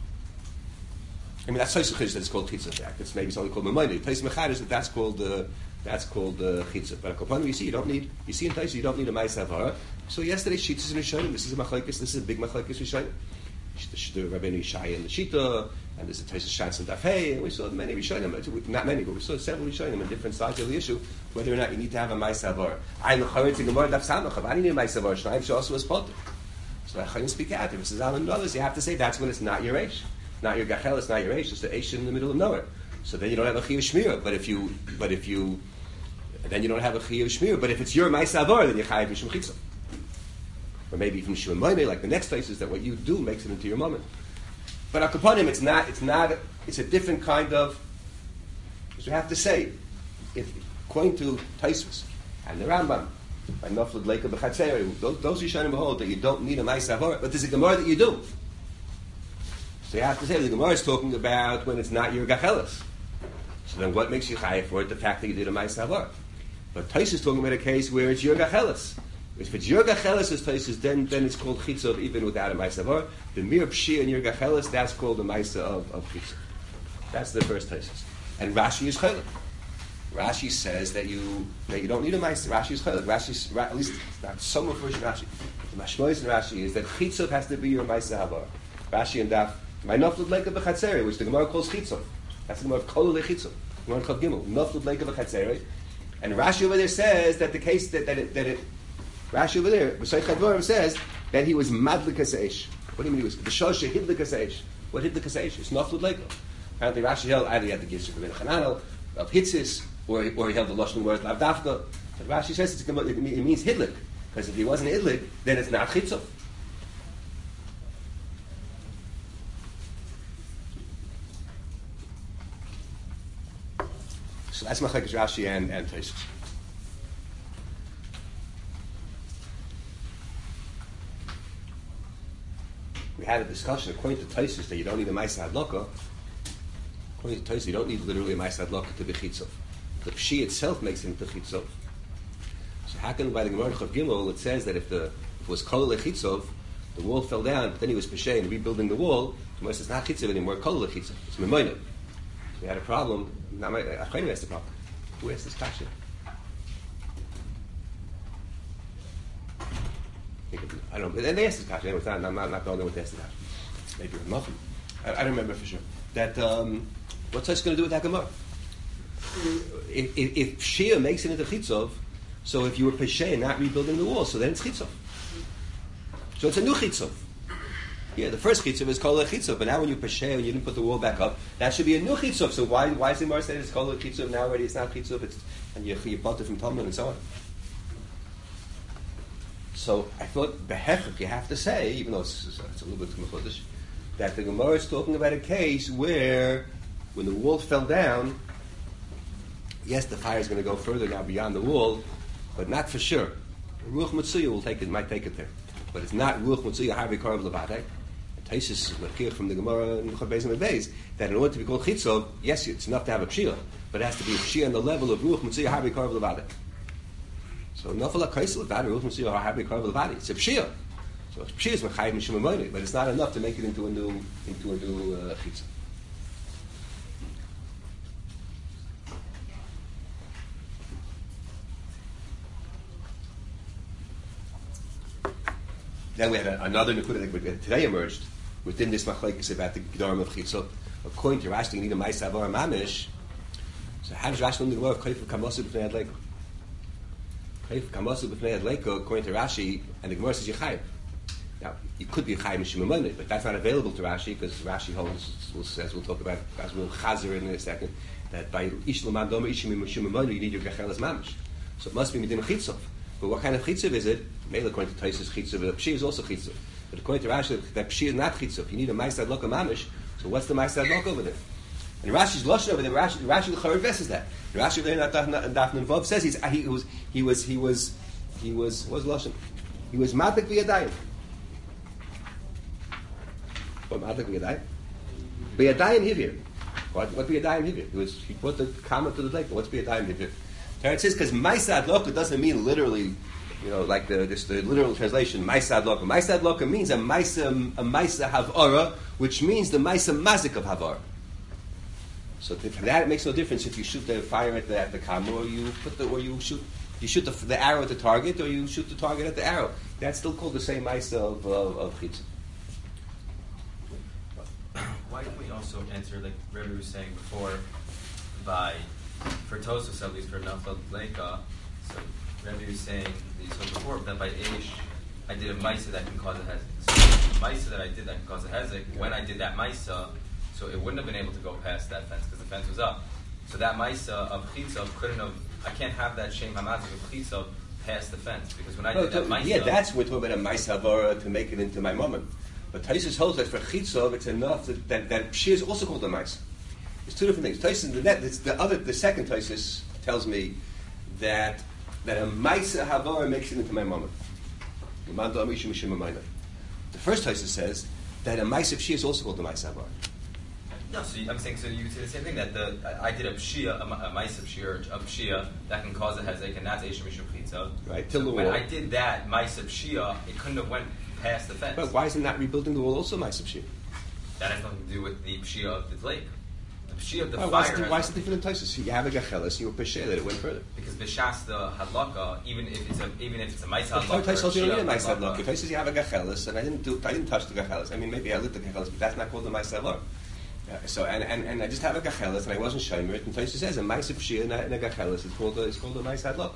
I mean, that's Taisus Chiddush that it's called chitzur. It's maybe something called Maimonides. Taisus Mechad is that that's called uh, that's called uh, chitzur. But Akopanim, you see, you don't need you see in Taisus you don't need a ma'aseh havar. So yesterday's shitas in Rishonim. This is a machlokes. This is a big machlokes Rishonim. The Rabbeinu Yishai and the Shita, and there's a Taisus Shantz and Dafei, and we saw many Rishonim, not many, but we saw several Rishonim in different sides of the issue, whether or not you need to have a ma'aseh havar. I'm the Chavetz in Gemara Daf Samach. I need a ma'aseh havar. Shnayim she'asu was potter. So I can't speak out. If it's Zalman and others, you have to say that's when it's not your eish, not your gachel, it's not your eish. It's the eish in the middle of nowhere. So then you don't have a chiyuv shmira. But if you, but if you, then you don't have a chiyuv shmira. But if it's your ma'aseh havar, then you chayiv mishum chitzah. Or maybe from Shimon like the next place is that what you do makes it into your moment. But Akapanim, it's not, it's not, it's a different kind of, as we have to say, if, according to Taisus and the Rambam, by Noflad Leika B'chatzeri, those, those Rishonim behold that you don't need a ma'aseh havar, but there's a Gemara that you do. So you have to say the Gemara is talking about when it's not your gachelis. So then what makes you chayav for it? The fact that you did a ma'aseh havar. But Taisus is talking about a case where it's your gachelis. If it's your gachelis as Taisus, then then it's called chitzur even without a ma'aseh havar. The mere pshia in your gachelis, that's called the ma'aseh of, of chitzur. That's the first Taisus. And Rashi is chaylik. Rashi says that you that you don't need a ma'aseh. Rashi is chaylik. Rashi, at least not some of Rashi. The mashmois in Rashi is that chitzur has to be your ma'aseh havar. Rashi and Daf, my noflud leika b'chatzeri, which the Gemara calls chitzur. That's the Gemara of kol lechitzur. Gemara Chav Gimel, noflud leika b'chatzeri. And Rashi over there says that the case that, that it that it Rashi over there, B'shay Chadvarim says that he was madlikas eish. What do you mean he was? B'shoshe hidlikas eish. What hidlikas eish? It's noflud leika. Apparently Rashi held either he had the gifts of Rabbeinu Chananel, of hitzis, or or he held the lashon word lavdafka. But Rashi says it's, it means hidlik, because if he wasn't hidlik, then it's not chitzur. So that's machlekes Rashi and and Taisus. We had a discussion according to Taisus that you don't need a ma'aseh hadlaka. According to Taisus, you don't need literally a ma'aseh hadlaka to be chitzur. The pshi itself makes it into chitzur. So how can by the Gemara Chav Gimel it says that if the if it was kol lechitzur, the wall fell down, but then he was peshay and rebuilding the wall, the Gemara says it's not chitzur anymore, kol lechitzur. It's memoinah. So we had a problem. Not my Achayim asked the problem. Who asked this question? I don't know. And they asked this question. Anyway, I'm not, not the only one to ask the question. Maybe you're nothing. I, I don't remember for sure. That um, what's this going to do with that Gemara? If, if, if Shia makes it into chitzov, so if you were peshay and not rebuilding the wall, so then it's chitzov. So it's a new chitzov. Yeah, the first chitzov is kol chitzov, but now when you peshay and you didn't put the wall back up, that should be a new chitzov. So why why is the Gemara saying it's kol chitzov now already? It's not chitzov. It's and you you bought it from Talmud and so on. So I thought behechuk you have to say, even though it's, it's a little bit too that the Gemara is talking about a case where when the wall fell down, yes, the fire is going to go further now beyond the wall, but not for sure. Ruach Matsuya will take it, might take it there, but it's not Ruach Matsuya Harvey Karv Levadei. Taisus is from the Gemara in Chavbezim and Beis that in order to be called chitzov, yes, it's enough to have a pshia, but it has to be a pshia on the level of Ruach Matsuya Harvey Karv Levadei. So nafala kaisel levadei Ruach Matsuya Harvey Karv Levadei. It's a pshia. So pshia is mechayim mishum amayne, but it's not enough to make it into a new into a new uh, chitzah. then we had a, another Nakuda that today emerged within this machlekes about the Gedorim of Chitzot. According to Rashi, you need a Ma'aseh Avar Mamish. So how does Rashi learn the law of Kaif Kamosu B'fnei Adleiko? Kaif Kamosu B'fnei Adleiko, according to Rashi, and the Gemara says Yechayev. Now, it could be a Chayim Mishum, but that's not available to Rashi because Rashi holds, as we'll talk about, as we'll chazer in a second, that by Ish L'man Doma Ishim Mishum you need your Gechelas Mamish. So it must be Medin Chitzov. But what kind of Chitzov is it? Maybe according to Taisus Chitzov, but Pshi is also Chitzov. But according to Rashi, that Pshi is not Chitzov. You need a Ma'aseh Adlok Mamish. So what's the Ma'aseh Adlok over there? And Rashi's Lashon over there, Rashi, Rashi the Charev says that. Rashi there in Daf Nun says he's, he was, he was, he was, he was, what was Lashon? He was Matik V'yadayim. What Matik V'yadayim? V'yadayim Hivir. What, what V'yadayim Hivir? He was, he put the comment to the lake. What's V'yadayim Hivir? It says because Ma'aseh Adlok doesn't mean literally, you know, like the this, the literal translation, Ma'aseh Adlok. Ma'aseh Adlok means a Ma'aseh a Ma'aseh Havara, which means the Ma'aseh Mazik of Havara. So for that, it makes no difference if you shoot the fire at the at the kam, or you put the or you shoot you shoot the, the arrow at the target, or you shoot the target at the arrow. That's still called the same Ma'aseh of of, of Chitzah. Why don't we also answer like Rebbe was saying before by for Tosos at least for Nafal Leika? So Rebbe was saying that so before that by Aish I did a Ma'aseh that can cause a hezek. So the Ma'aseh that I did that can cause a hezek. When I did that Ma'aseh, so it wouldn't have been able to go past that fence because the fence was up. So that Ma'aseh of Chitzah couldn't have. I can't have that Shem Hamazik of Chitzah past the fence because when I no, did that Ma'aseh, yeah, that's we're talking about a Ma'aseh Havara to make it into my moment. But Taisus holds that for Chitzah it's enough that that, that Pshi is also called a Ma'aseh. It's two different things. Taisus the net. It's the other. The second Taisus tells me that that a Ma'aseh Havara makes it into my moment. The first Taisus says that a Ma'aseh Pshi is also called a Ma'aseh Havara. No, so you, I'm saying so you would say the same thing that the I, I did a pshia, a, a ma'aseh pshia, a pshia that can cause a hezek, and that's eishim mishum chitzah. Right. Till so the when wall. I did that ma'aseh pshia, it couldn't have went past the fence. But why isn't that rebuilding the wall also Ma'aseh Pshi? That has nothing to do with the pshia of the lake. The pshia of the why, fire. Why is it different in Taisus? You have a gachelis, you were peshe that it went further. Because b'shas the hadlaka, even if it's a even if it's a ma'aseh hadlaka, Taisus tells you don't need a ma'aseh hadlaka. hadlaka. Taisus you have a gachelis, and I didn't do, I didn't touch the gachelis. I mean, maybe I lit the gachelis, but that's not called the ma'aseh hadlaka. Uh, so and, and, and I just have a gachelis, and I wasn't shomer it. And Taisus says a ma'aseh pshia in a, in a gachelis is called a, it's called a ma'aseh hadlaka.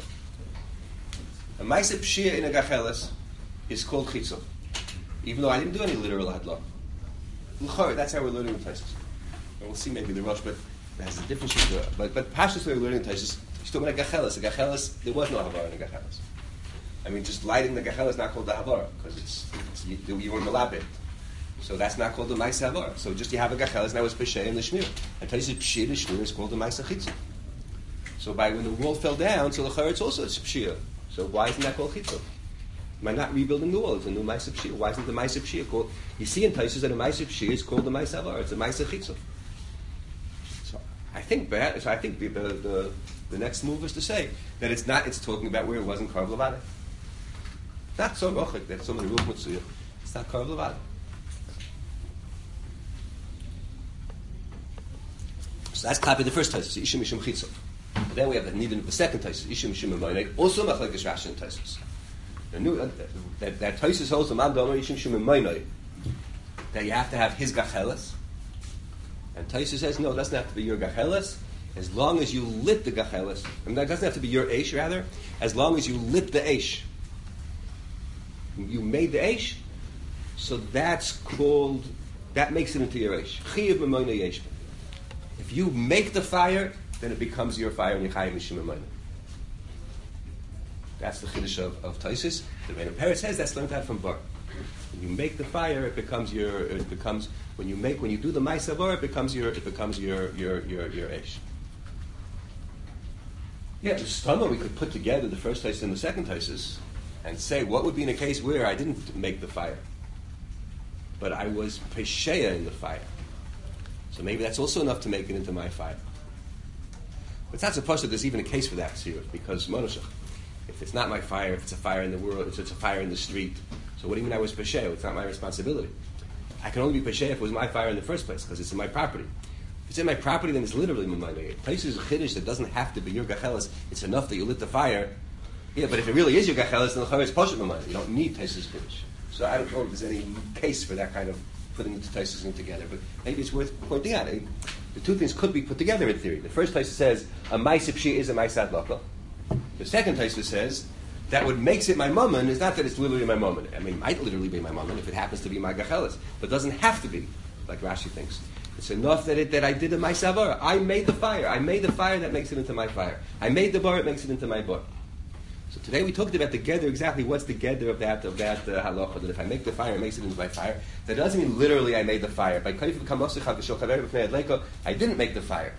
A ma'aseh pshia in a gachelis is called chitzah, even though I didn't do any literal hadlaka. L'chor, that's how we're learning the Taisus. And we'll see maybe the Rosh, but it has a different shit. But but Pashtus way we're learning Taisus. He's talking about a gachelis. A gachelis, there was no havara in a gachelis. I mean, just lighting the gachelis is not called the havara because it's, it's you, you weren't malabit. So that's not called the ma'aseh havara. So just you have a gachelis, and that was peshay and the shmir. And Taisus pshir the shmir is called the ma'aseh chitzah. So by when the wall fell down, so the it's also pshir. So why isn't that called chitzah? Am I not rebuilding the wall? It's a new ma'aseh pshir. Why isn't the ma'aseh pshir called? You see in Taisus that a ma'aseh pshir is called the ma'aseh havara. It's a ma'aseh chitzah. So I think that. So I think the, the the the next move is to say that it's not. It's talking about where it wasn't karv levada. Not so rochik that so many ruch mitzuya. It's not karv levada. So that's copy the first Taisus, Ishim Mishum Chitzah. Then we have the need in the second Taisus, Ishim Mishum Emayne, also Machlekes Rashi and Taisus. The new uh, that that Taisus holds the man Domer Ishim Mishum Emayne that you have to have his gachelis, and Taisus says no, it doesn't have to be your gachelis as long as you lit the gachelis. I mean, that doesn't have to be your eish rather, as long as you lit the eish. You made the eish, so that's called that makes it into your eish. Chiyav Emayne Yesh. If you make the fire, then it becomes your fire and Yechayim Mishum Emayne. That's the chiddush of, of Taisus. The Rebbeinu Peretz says that's learned out from Bar. When you make the fire, it becomes your. It becomes when you make when you do the ma'aseh havara, it becomes your. It becomes your your your your eish. Yeah, the stomach we could put together the first Taisus and the second Taisus, and say what would be in a case where I didn't make the fire, but I was pesheya in the fire. So maybe that's also enough to make it into my fire. But it's not supposed that there's even a case for that here, because Monoshach, if it's not my fire, if it's a fire in the world, if it's a fire in the street, so what do you mean I was pesheya? It's not my responsibility. I can only be pesheya if it was my fire in the first place, because it's in my property. If it's in my property, then it's literally Mamayne. Places of Chiddush that doesn't have to be your gachelis, it's enough that you lit the fire. Yeah, but if it really is your gachelis, then the it's Poshet Mamayne. You don't need Taisus Chiddush. So I don't know if there's any case for that kind of putting the two Taisus in together, but maybe it's worth pointing out. The two things could be put together in theory. The first Taisus says a Maisa Pshi is a Maisa Adlaka. The second Taisus says that what makes it my mammon is not that it's literally my mammon. I mean, it might literally be my mammon if it happens to be my gachelis, but it doesn't have to be, like Rashi thinks. It's enough that it, that I did a Maisa Avara. I made the fire. I made the fire that makes it into my fire. I made the bar, it makes it into my bar. So today we talked about the gedder, exactly what's the gedder of that of that uh, halacha, that if I make the fire, it makes it into my fire. That doesn't mean literally I made the fire. By I didn't make the fire.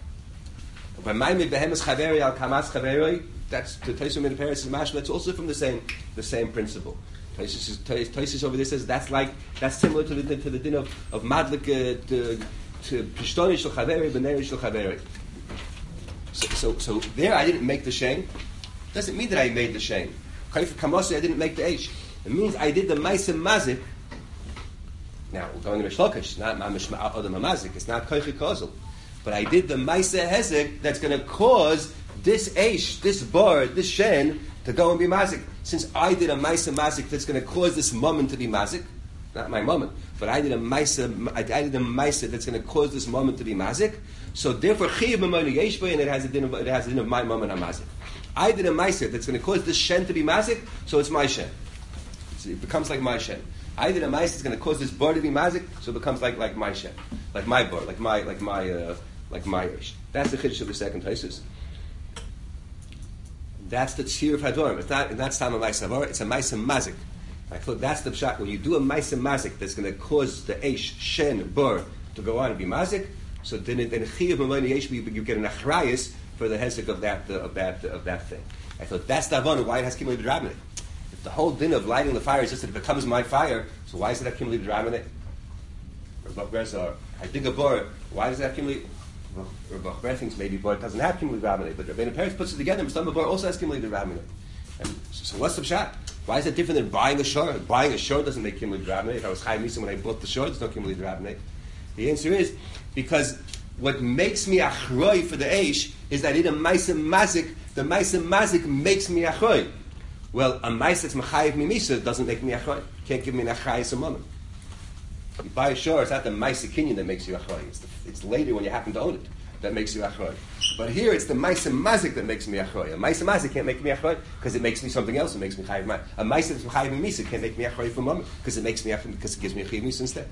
That's the Tosfos in Paris is mashma. That's also from the same the same principle. Tosfos over there says that's like that's similar to the to the din of of madlik uh, to to pishtoni shel chaveri b'nei shel chaveri. So so so there I didn't make the shame. Doesn't mean that I made the shame. Kaifa Kamosi, I didn't make the eish. It means I did the Maisa Mazik. Now, we're going to Shlokish, not Other Mazik, it's not Kaifa Kozel. But I did the Maisa Hezek that's going to cause this eish, this bar, this shen, to go and be Mazik. Since I did a Maisa Mazik that's going to cause this moment to be Mazik, not my moment, but I did a Maisa, I did a Maisa that's going to cause this moment to be Mazik, so therefore, Chiyav Mamoni Yeshbay, and it has a din of, it has a din of my moment on Mazik. I did a ma'aser that's going to cause this shen to be mazik, so it's my shen. So it becomes like my shen. I did a ma'aser that's going to cause this bar to be mazik, so it becomes like, like my shen, like my bar, like my like my uh, like my ish. That's the chiddush of the second Tosfos. That's the tzir of hadorim. It's not that's not a ma'aser avar. It's a ma'aser mazik. I thought that's the pshat. When you do a ma'aser mazik that's going to cause the ish shen bar to go on and be mazik, so then then chiyuv mamoni yesh you get an achrayus for the hezek of that uh, of that uh, of that thing. I thought that's the avon why it has kimli b'drabminit. If the whole din of lighting the fire is just that it becomes my fire, so why does it have kimli b'drabminit? I think a bar. Why does it have kimli? Well, Rebbe thinks maybe bar doesn't have kimli b'drabminit, but Rebbeinu Peretz puts it together. And some bar also has kimli b'drabminit. And so, so what's the pshat? Why is it different than buying a shor? Buying a shor doesn't make kimli b'drabminit. If I was chayim misa when I bought the shor, there's no kimli b'drabminit. The answer is because what makes me achroi for the eish is that I did a ma'aser mazik. The ma'aser mazik makes me achroi. Well, a ma'aser that's mechayiv mimisa doesn't make me achroi. Can't give me an achrayis a moment. You buy a shor, it's not the ma'aser kinyan that makes you achroi. It's, the, it's later when you happen to own it that makes you achroi. But here it's the ma'aser mazik that makes me achroi. A ma'aser mazik can't make me achroi because it makes me something else. It makes me chayiv. A ma'aser that's mechayiv mimisa can't make me achroi for a moment because it makes me because it gives me a chayiv misa instead.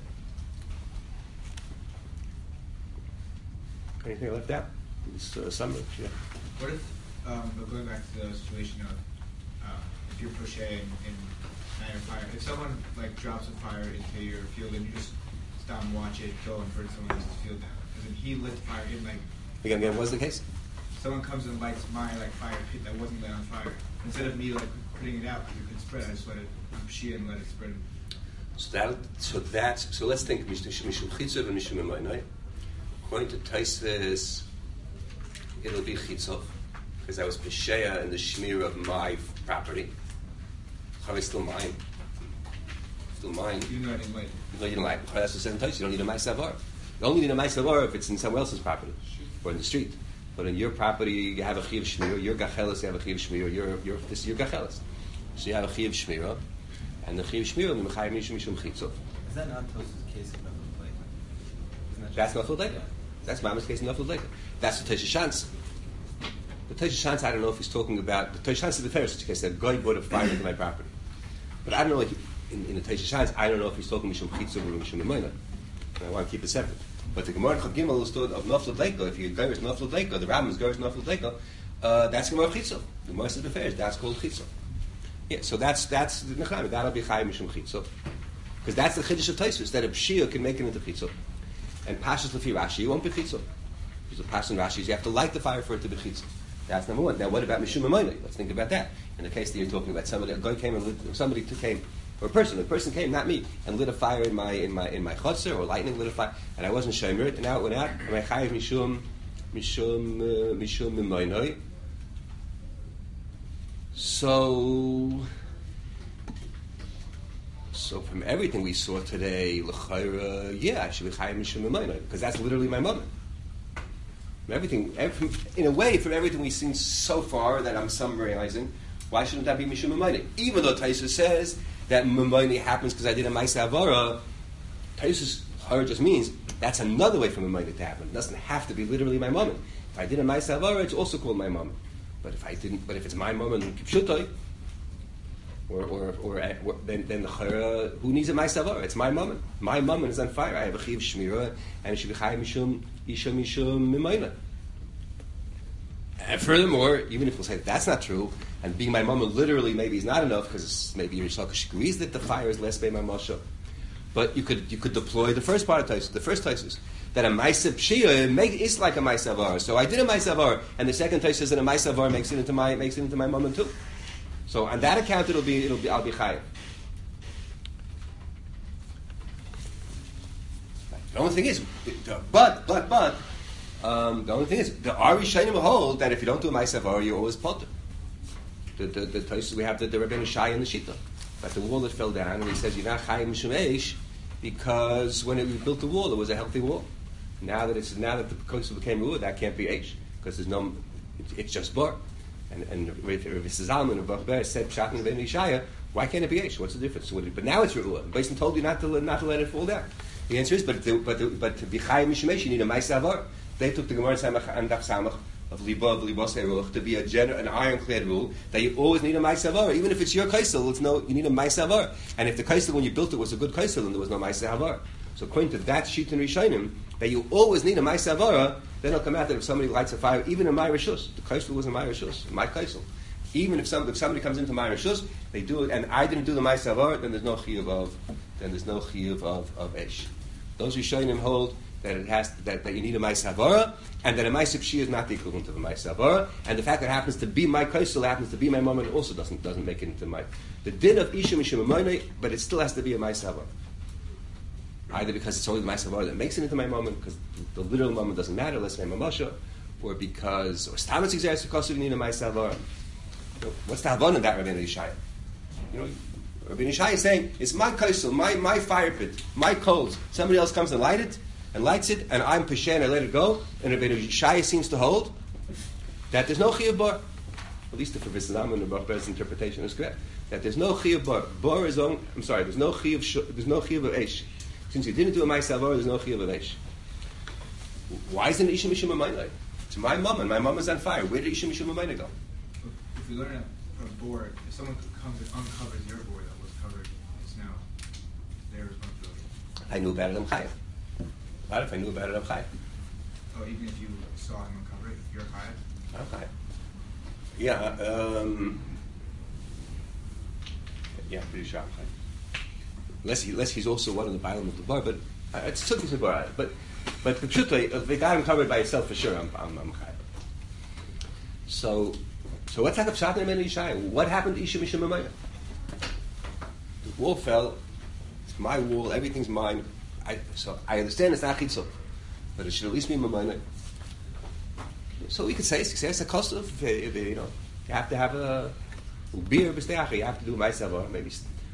Anything left out? This uh, summary, yeah. What if, um, but going back to the situation of uh, if you're crochet in, in night of fire, if someone like drops a fire into your field and you just stop and watch it go and burn someone else's field down, and then he lit the fire in like. Again, again, what's the case? Someone comes and lights my like fire pit that wasn't lit on fire. Instead of me like putting it out because it could spread, I just let it pshia and let it spread. So that, so that, so let's think mishum chitzav and mishum emayna. According to Tosfos, it'll be chitzov because I was pesheya in the shmir of my property. How is still mine? Still mine. You know I didn't light it. No, you didn't like it. That's the same Tosfos. You don't need a ma'aser avar. You only need a ma'aser avar if it's in someone else's property or in the street. But in your property, you have a chiv shmir. Your gachelis, you have a chiv shmir. Your your this is your gachelis. So you have a chiv shmir, and the chiv shmir is mechayim mishum mishum chitzov. Is that not Tosfos' case in Nafal Leika? That's Nafal Leika. That's Mama's case in Nafal Leika. That's the Tosfos Shantz. The Tosfos Shantz, I don't know if he's talking about the Tosfos Shantz is the first case that guy bought a fire into my property. But I don't know if he, in, in the Tosfos Shantz, I don't know if he's talking mishum chitzov or mishum emayna. I want to keep it separate. But the Gemara Chav Gimel is told of Nafal Leika. If you go with Nafal Leika, the Rambam goes Nafal Leika. Uh, that's Gemara chitzov. The Gemara says the first. That's called chitzov. Yeah, so that's that's the Nechayim. That'll be chayim mishum chitzov. Because that's the chiddush of Tosfos that a pshia can make it into chitzov. And Pashas Lefi Rashi, you won't be chitzov. Because the Pashas in Rashi is you have to light the fire for it to be chitzov. That's number one. Now, what about mishum emayna? Let's think about that. In the case that you're talking about, somebody, a guy came and lit, somebody came, or a person, a person came, not me, and lit a fire in my in my in my chutzner, or lightning lit a fire, and I wasn't shomer it, and now it went out. Am I chayiv mishum mishum uh, mishum emayna? So. So from everything we saw today, l'chayra, yeah, I should be chayim mishum emayna because that's literally my moment. From everything, every, in a way, from everything we've seen so far that I'm summarizing, why shouldn't that be mishum emayna? Even though Tosfos says that Mamoini happens because I did a Maisa Avara. Taisus Hara just means that's another way for Mamoini to happen. It doesn't have to be literally my moment. If I did a Maisa Avara, it's also called my moment. But if I didn't, but if it's my moment in Kipshutai, or or or, or then then the Chara, who needs a Maisa Avara? It's my moment. My moment is on fire. I have a Chiv Shmira, and it should be Chayim Mishum Isha Mishum Mimayna. And furthermore, even if we'll say that that's not true, and being my moment literally maybe is not enough because maybe Rish Lakish agrees that the fire is less by my Moshe. But you could you could deploy the first part of Taisus, the first Taisus, that a Maisa Pshia make is like a Maisa Avar. So I did a Maisa Avar, and the second Taisus that a Maisa Avar makes it into my makes it into my moment too. So on that account, it'll be it'll be I'll be chayav. The only thing is, but but but um, the only thing is the Ari Shainim hold that if you don't do a Maisa Avar, you're always potter. The the the Taisus we have the, the Rebbeinu Shai and the Shita. But the wall that fell down, and he says, you're not chayim mishum eish, because when it, we built the wall, it was a healthy wall. Now that it's now that the coastal became ruah, that can't be eish, because there's no, it, it's just bar. And and if Rav Zalman of Bachber said pshat and Yishaya, why can't it be eish? What's the difference? But now it's ruah. Basin told you not to not to let it fall down. The answer is, but the, but the, but to be chayim mishum eish, you need a ma'aseh avar. They took the Gemara Samach and Daf Samach of Liba, Libas Eruch, to be a gener- an ironclad rule that you always need a Maisa Havar. Even if it's your kaisel, it's no, you need a Maisa Havar. And if the kaisel when you built it was a good kaisel, then there was no Maisa Havar. So according to that sheet in Rishonim, that you always need a Maisa Havar, then it'll come out that if somebody lights a fire, even in my Rishus, the kaisel was in my Rishus, my kaisel. Even if, some, if somebody comes into my Rishus, they do it, and I didn't do the Maisa Havar, then there's no chiyuv of, then there's no chiyuv of, of Esh. Those Rishonim hold that it has that, that you need a Maisa Havara, and that a Maisa Pshia is not the equivalent of a Maisa Havara, and the fact that it happens to be my kaisel, happens to be my moment, also doesn't doesn't make it into my the din of Isha Mishum Amonei, but it still has to be a Maisa Havara. Either because it's only the Maisa Havara that makes it into my moment, because the literal moment doesn't matter, let's say Mamasha, or because or Stamitz Exeris because you need a Maisa Havara. You know, what's the Havana in that, Rabbeinu Yishaya? You know, Rabbeinu Yishaya is saying it's my kaisel, my my fire pit, my coals. Somebody else comes and light it. And lights it, and I'm Peshen, I let it go, and Rabbeinu Yishaya seems to hold that there's no chiyuv bar. At least if Rav Zalman and Rav Ber's interpretation is correct, that there's no chiyuv bar. Bar is on. I'm sorry, there's no chiyuv. Sh- there's no chiyuv of eish. Since you didn't do a ma'aseh bar, there's no chiyuv of eish. Why isn't Isha Mishum Amayna? It's my mom, and my mom is on fire. Where did Isha Mishum Amayna go? If you learn a, a board, if someone comes and uncovers your board that was covered, it's now their responsibility. I knew better than Chayav. What if I knew about it, I'm chayav. Oh, even if you saw him uncover it, you're chayav? I'm chayav. Yeah, um... Yeah, pretty sure I'm chayav. Unless, he, unless he's also one of the Bailam of the bar, but... Uh, it's something to bar, but... But the truth is, if they got him covered by itself, for sure, I'm, I'm, I'm chayav. So... So what's happened to Pshat and Yishai? What happened to Isha Mishum Amayah? The wall fell. It's my wall. Everything's mine. I, so I understand it's not chitzah, but it should at least be mamayna. So we could say it's a cost of you know you have to have a beer b'steach. You have to do ma'aseh maybe,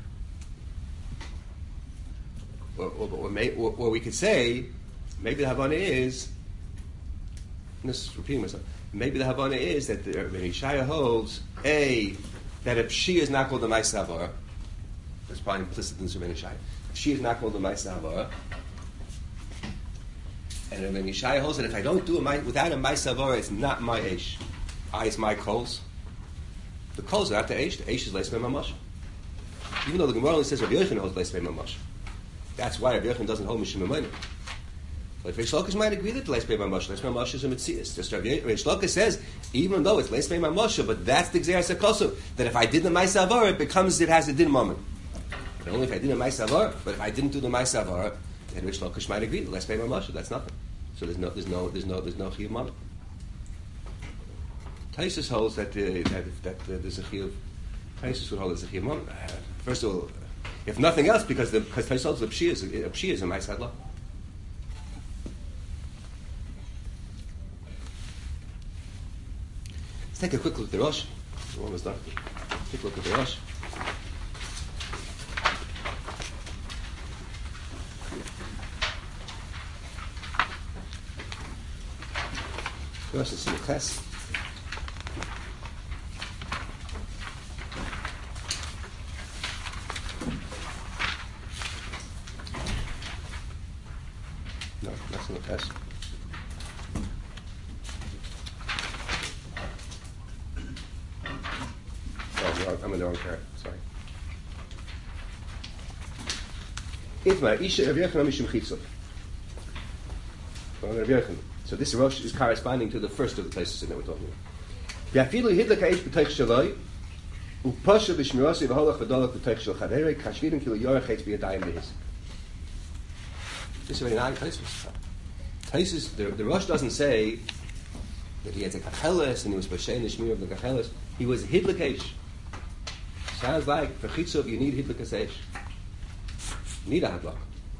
or or, or, may, or or we could say maybe the havana is. And this is repeating myself. Maybe the havana is that the Yishaya holds a that a pshia is not called a ma'aseh havara. That's probably implicit in the Rebbeinu Yishaya. She is not called a Maisa Havara. And Rebbeinu Yishaya holds that if I don't do a without a Maisa Havara, it's not my Eish. I is my coals. The coals are not the Eish. The Eish is Leis Bei Mamash. Even though the Gemara only says Rav Yochanan holds Leis Bei Mamash. That's why Rav Yochanan doesn't hold Mishum Amayna. But Reish Lakish might agree that Leis Bei Mamash, Leis Bei Mamash is a Metzias. Just Reish Lakish says, even though it's Leis Bei Mamash, but that's the Gzeras HaKosuv, that if I did the Maisa Havara, it becomes, it has a din moment. But only if I did a Maisa Havara. But if I didn't do the Maisa Havara, then Reish Lakish might agree. Let's pay my Moshe. That's nothing. So there's no, there's no, there's no, there's no chiyuv moment. Taisus holds that uh, that, that uh, there's a chiyuv. Taisus would hold there's a chiyuv moment. Uh, first of all, if nothing else, because the because Taisus holds the pshia is a pshia is a Maisa Hadla. Let's take a quick look at the Rosh. We're almost done. Quick look at the Rosh. Rosh is in the class. That's in the test. Oh, I'm in the wrong pair. Sorry. Itma, Isha Rav Yochanan Mishum Chitzov. So this Rosh is corresponding to the first of the places that we're talking about. V'afilu hidlek ha'esh b'teich shaloi, u'posha b'shmirasi v'holach v'dolach b'teich shal chaderei, kashvidin kilo yorech etz b'yadayim v'hizik. This is very nice. Taisus, the, the Rosh doesn't say that he had a kacheles and he was b'shein the shmir of the kacheles. He was hidlek ha'esh. Sounds like for chitzov you need hidlek ha'esh. You need a hadlok.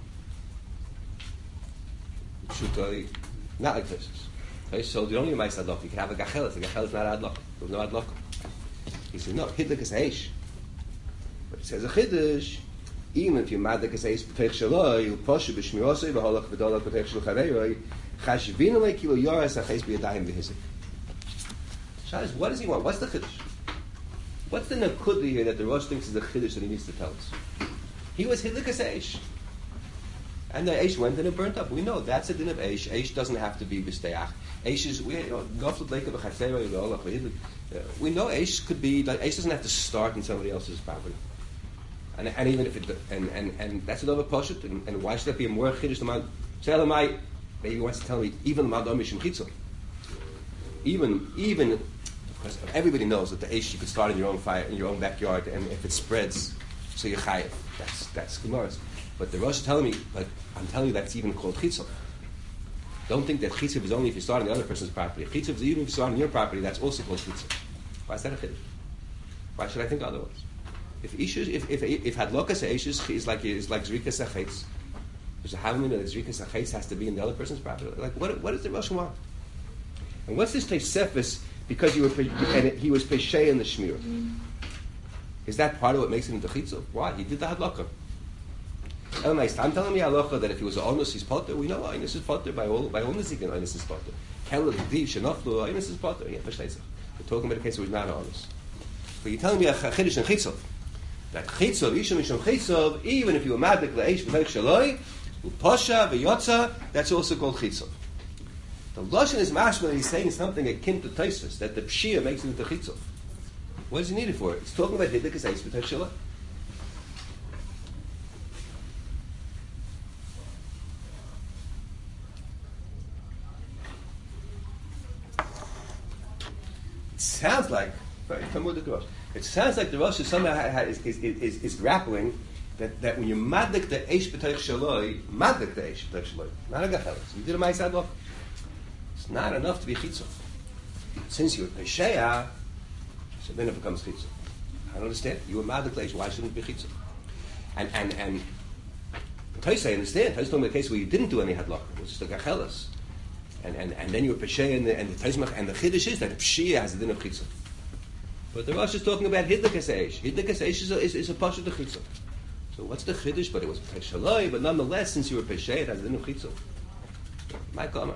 Shutai, not like this. Okay, so the only mice hadlok, you can have a gacheles. The gacheles is not hadlok. There's no hadlok. He says no, hidlek is heish. But it says a chiddush. Even if you madlik is heish b'teich shaloi, you poshu b'shmirosei v'holach v'dolach b'teich shal chareiroi, chashvin alei kilo yoras ha'cheis b'yadayim v'hizik. Shaz, what does he want? What's the chiddush? What's the nakuda here that the Rosh thinks is the chiddush that he needs to tell us? He was hidlek is heish. And the Eish went and it burnt up. We know that's a din of Eish. Eish doesn't have to be b'steach. Eish is, we know, we know Eish could be, like, Eish doesn't have to start in somebody else's property. And, and even if it, and, and, and that's another poshut, and, and why should that be a more chiddush than Selamai? Maybe he wants to tell me, even Madom Mishim Chitzon. Even, even, because everybody knows that the Eish you could start in your own fire, in your own backyard, and if it spreads, so you're chayiv. That's, that's Gemara's. But the Rosh is telling me, but I'm telling you that's even called chitzov. Don't think that chitzov is only if you start on the other person's property. Chitzov is even if you start on your property, that's also called chitzov. Why is that a chiddush? Why should I think otherwise? If issues, if if if hadlokas issues is like is like zrikas achetz, there's a havamina that zrikas achetz has to be in the other person's property. Like what what does the Rosh want? And what's this teisefis because you were and it, he was peshay in the shmir? Is that part of what makes it into chitzov? Why he did the hadlokah? I'm telling me halacha that if he was an onus, he's potter. We know onus is potter by all by all nesikin. Onus is potter. Keller div shenaflu onus is potter. Yeah, versteht sich. We're talking about a case where he's not an onus. But you're telling me a chiddush and chitzov that chitzov isha mishum chitzov even if you were madik leish v'leich shaloi u'posha v'yotza that's also called chitzov. The lashon is mashma that he's saying something akin to Tosfos that the pshia makes it into chitzov. What does he need it for? It's talking about hidlik is eish v'leich shaloi. Sounds like it sounds like the Rosh is somehow is, is, is, is grappling that, that when you madlik the eish b'teich shaloi, madlik the eish b'teich shaloi, not a gacheles. You did a ma'aseh hadlok. It's not enough to be chitzov. Since you were pesheya, so then it becomes chitzov. I don't understand. You were madlik the eish. Why shouldn't it be chitzov? And and and Tosei, I understand. Tosei talking about a case where you didn't do any hadlok. It was just a gacheles. And, and and then you were pesheya and the and the Tizmach and the chiddush is that pshia has a din of chitzah. But the Rosh is talking about hidlikas eish. Hidlikas eish is a, is, is a pasha to chitzah. So what's the chiddush? But it was pei shaloi. But nonetheless, since you were pesheya, it has a din of chitzah. My comment.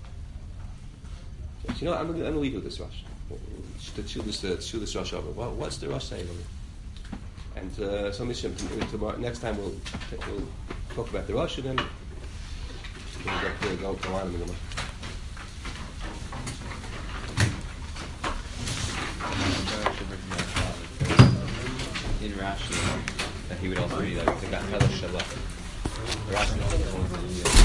So, you know, I'm going to leave you with this Rosh. To chew this uh, chew this Rosh over. Well, what's the Rosh saying over? And uh, so tomorrow, next time we'll we'll talk about the Rosh and then we'll go go on in the in Rashi that he would also be like the Gacheles Shalach. Rashi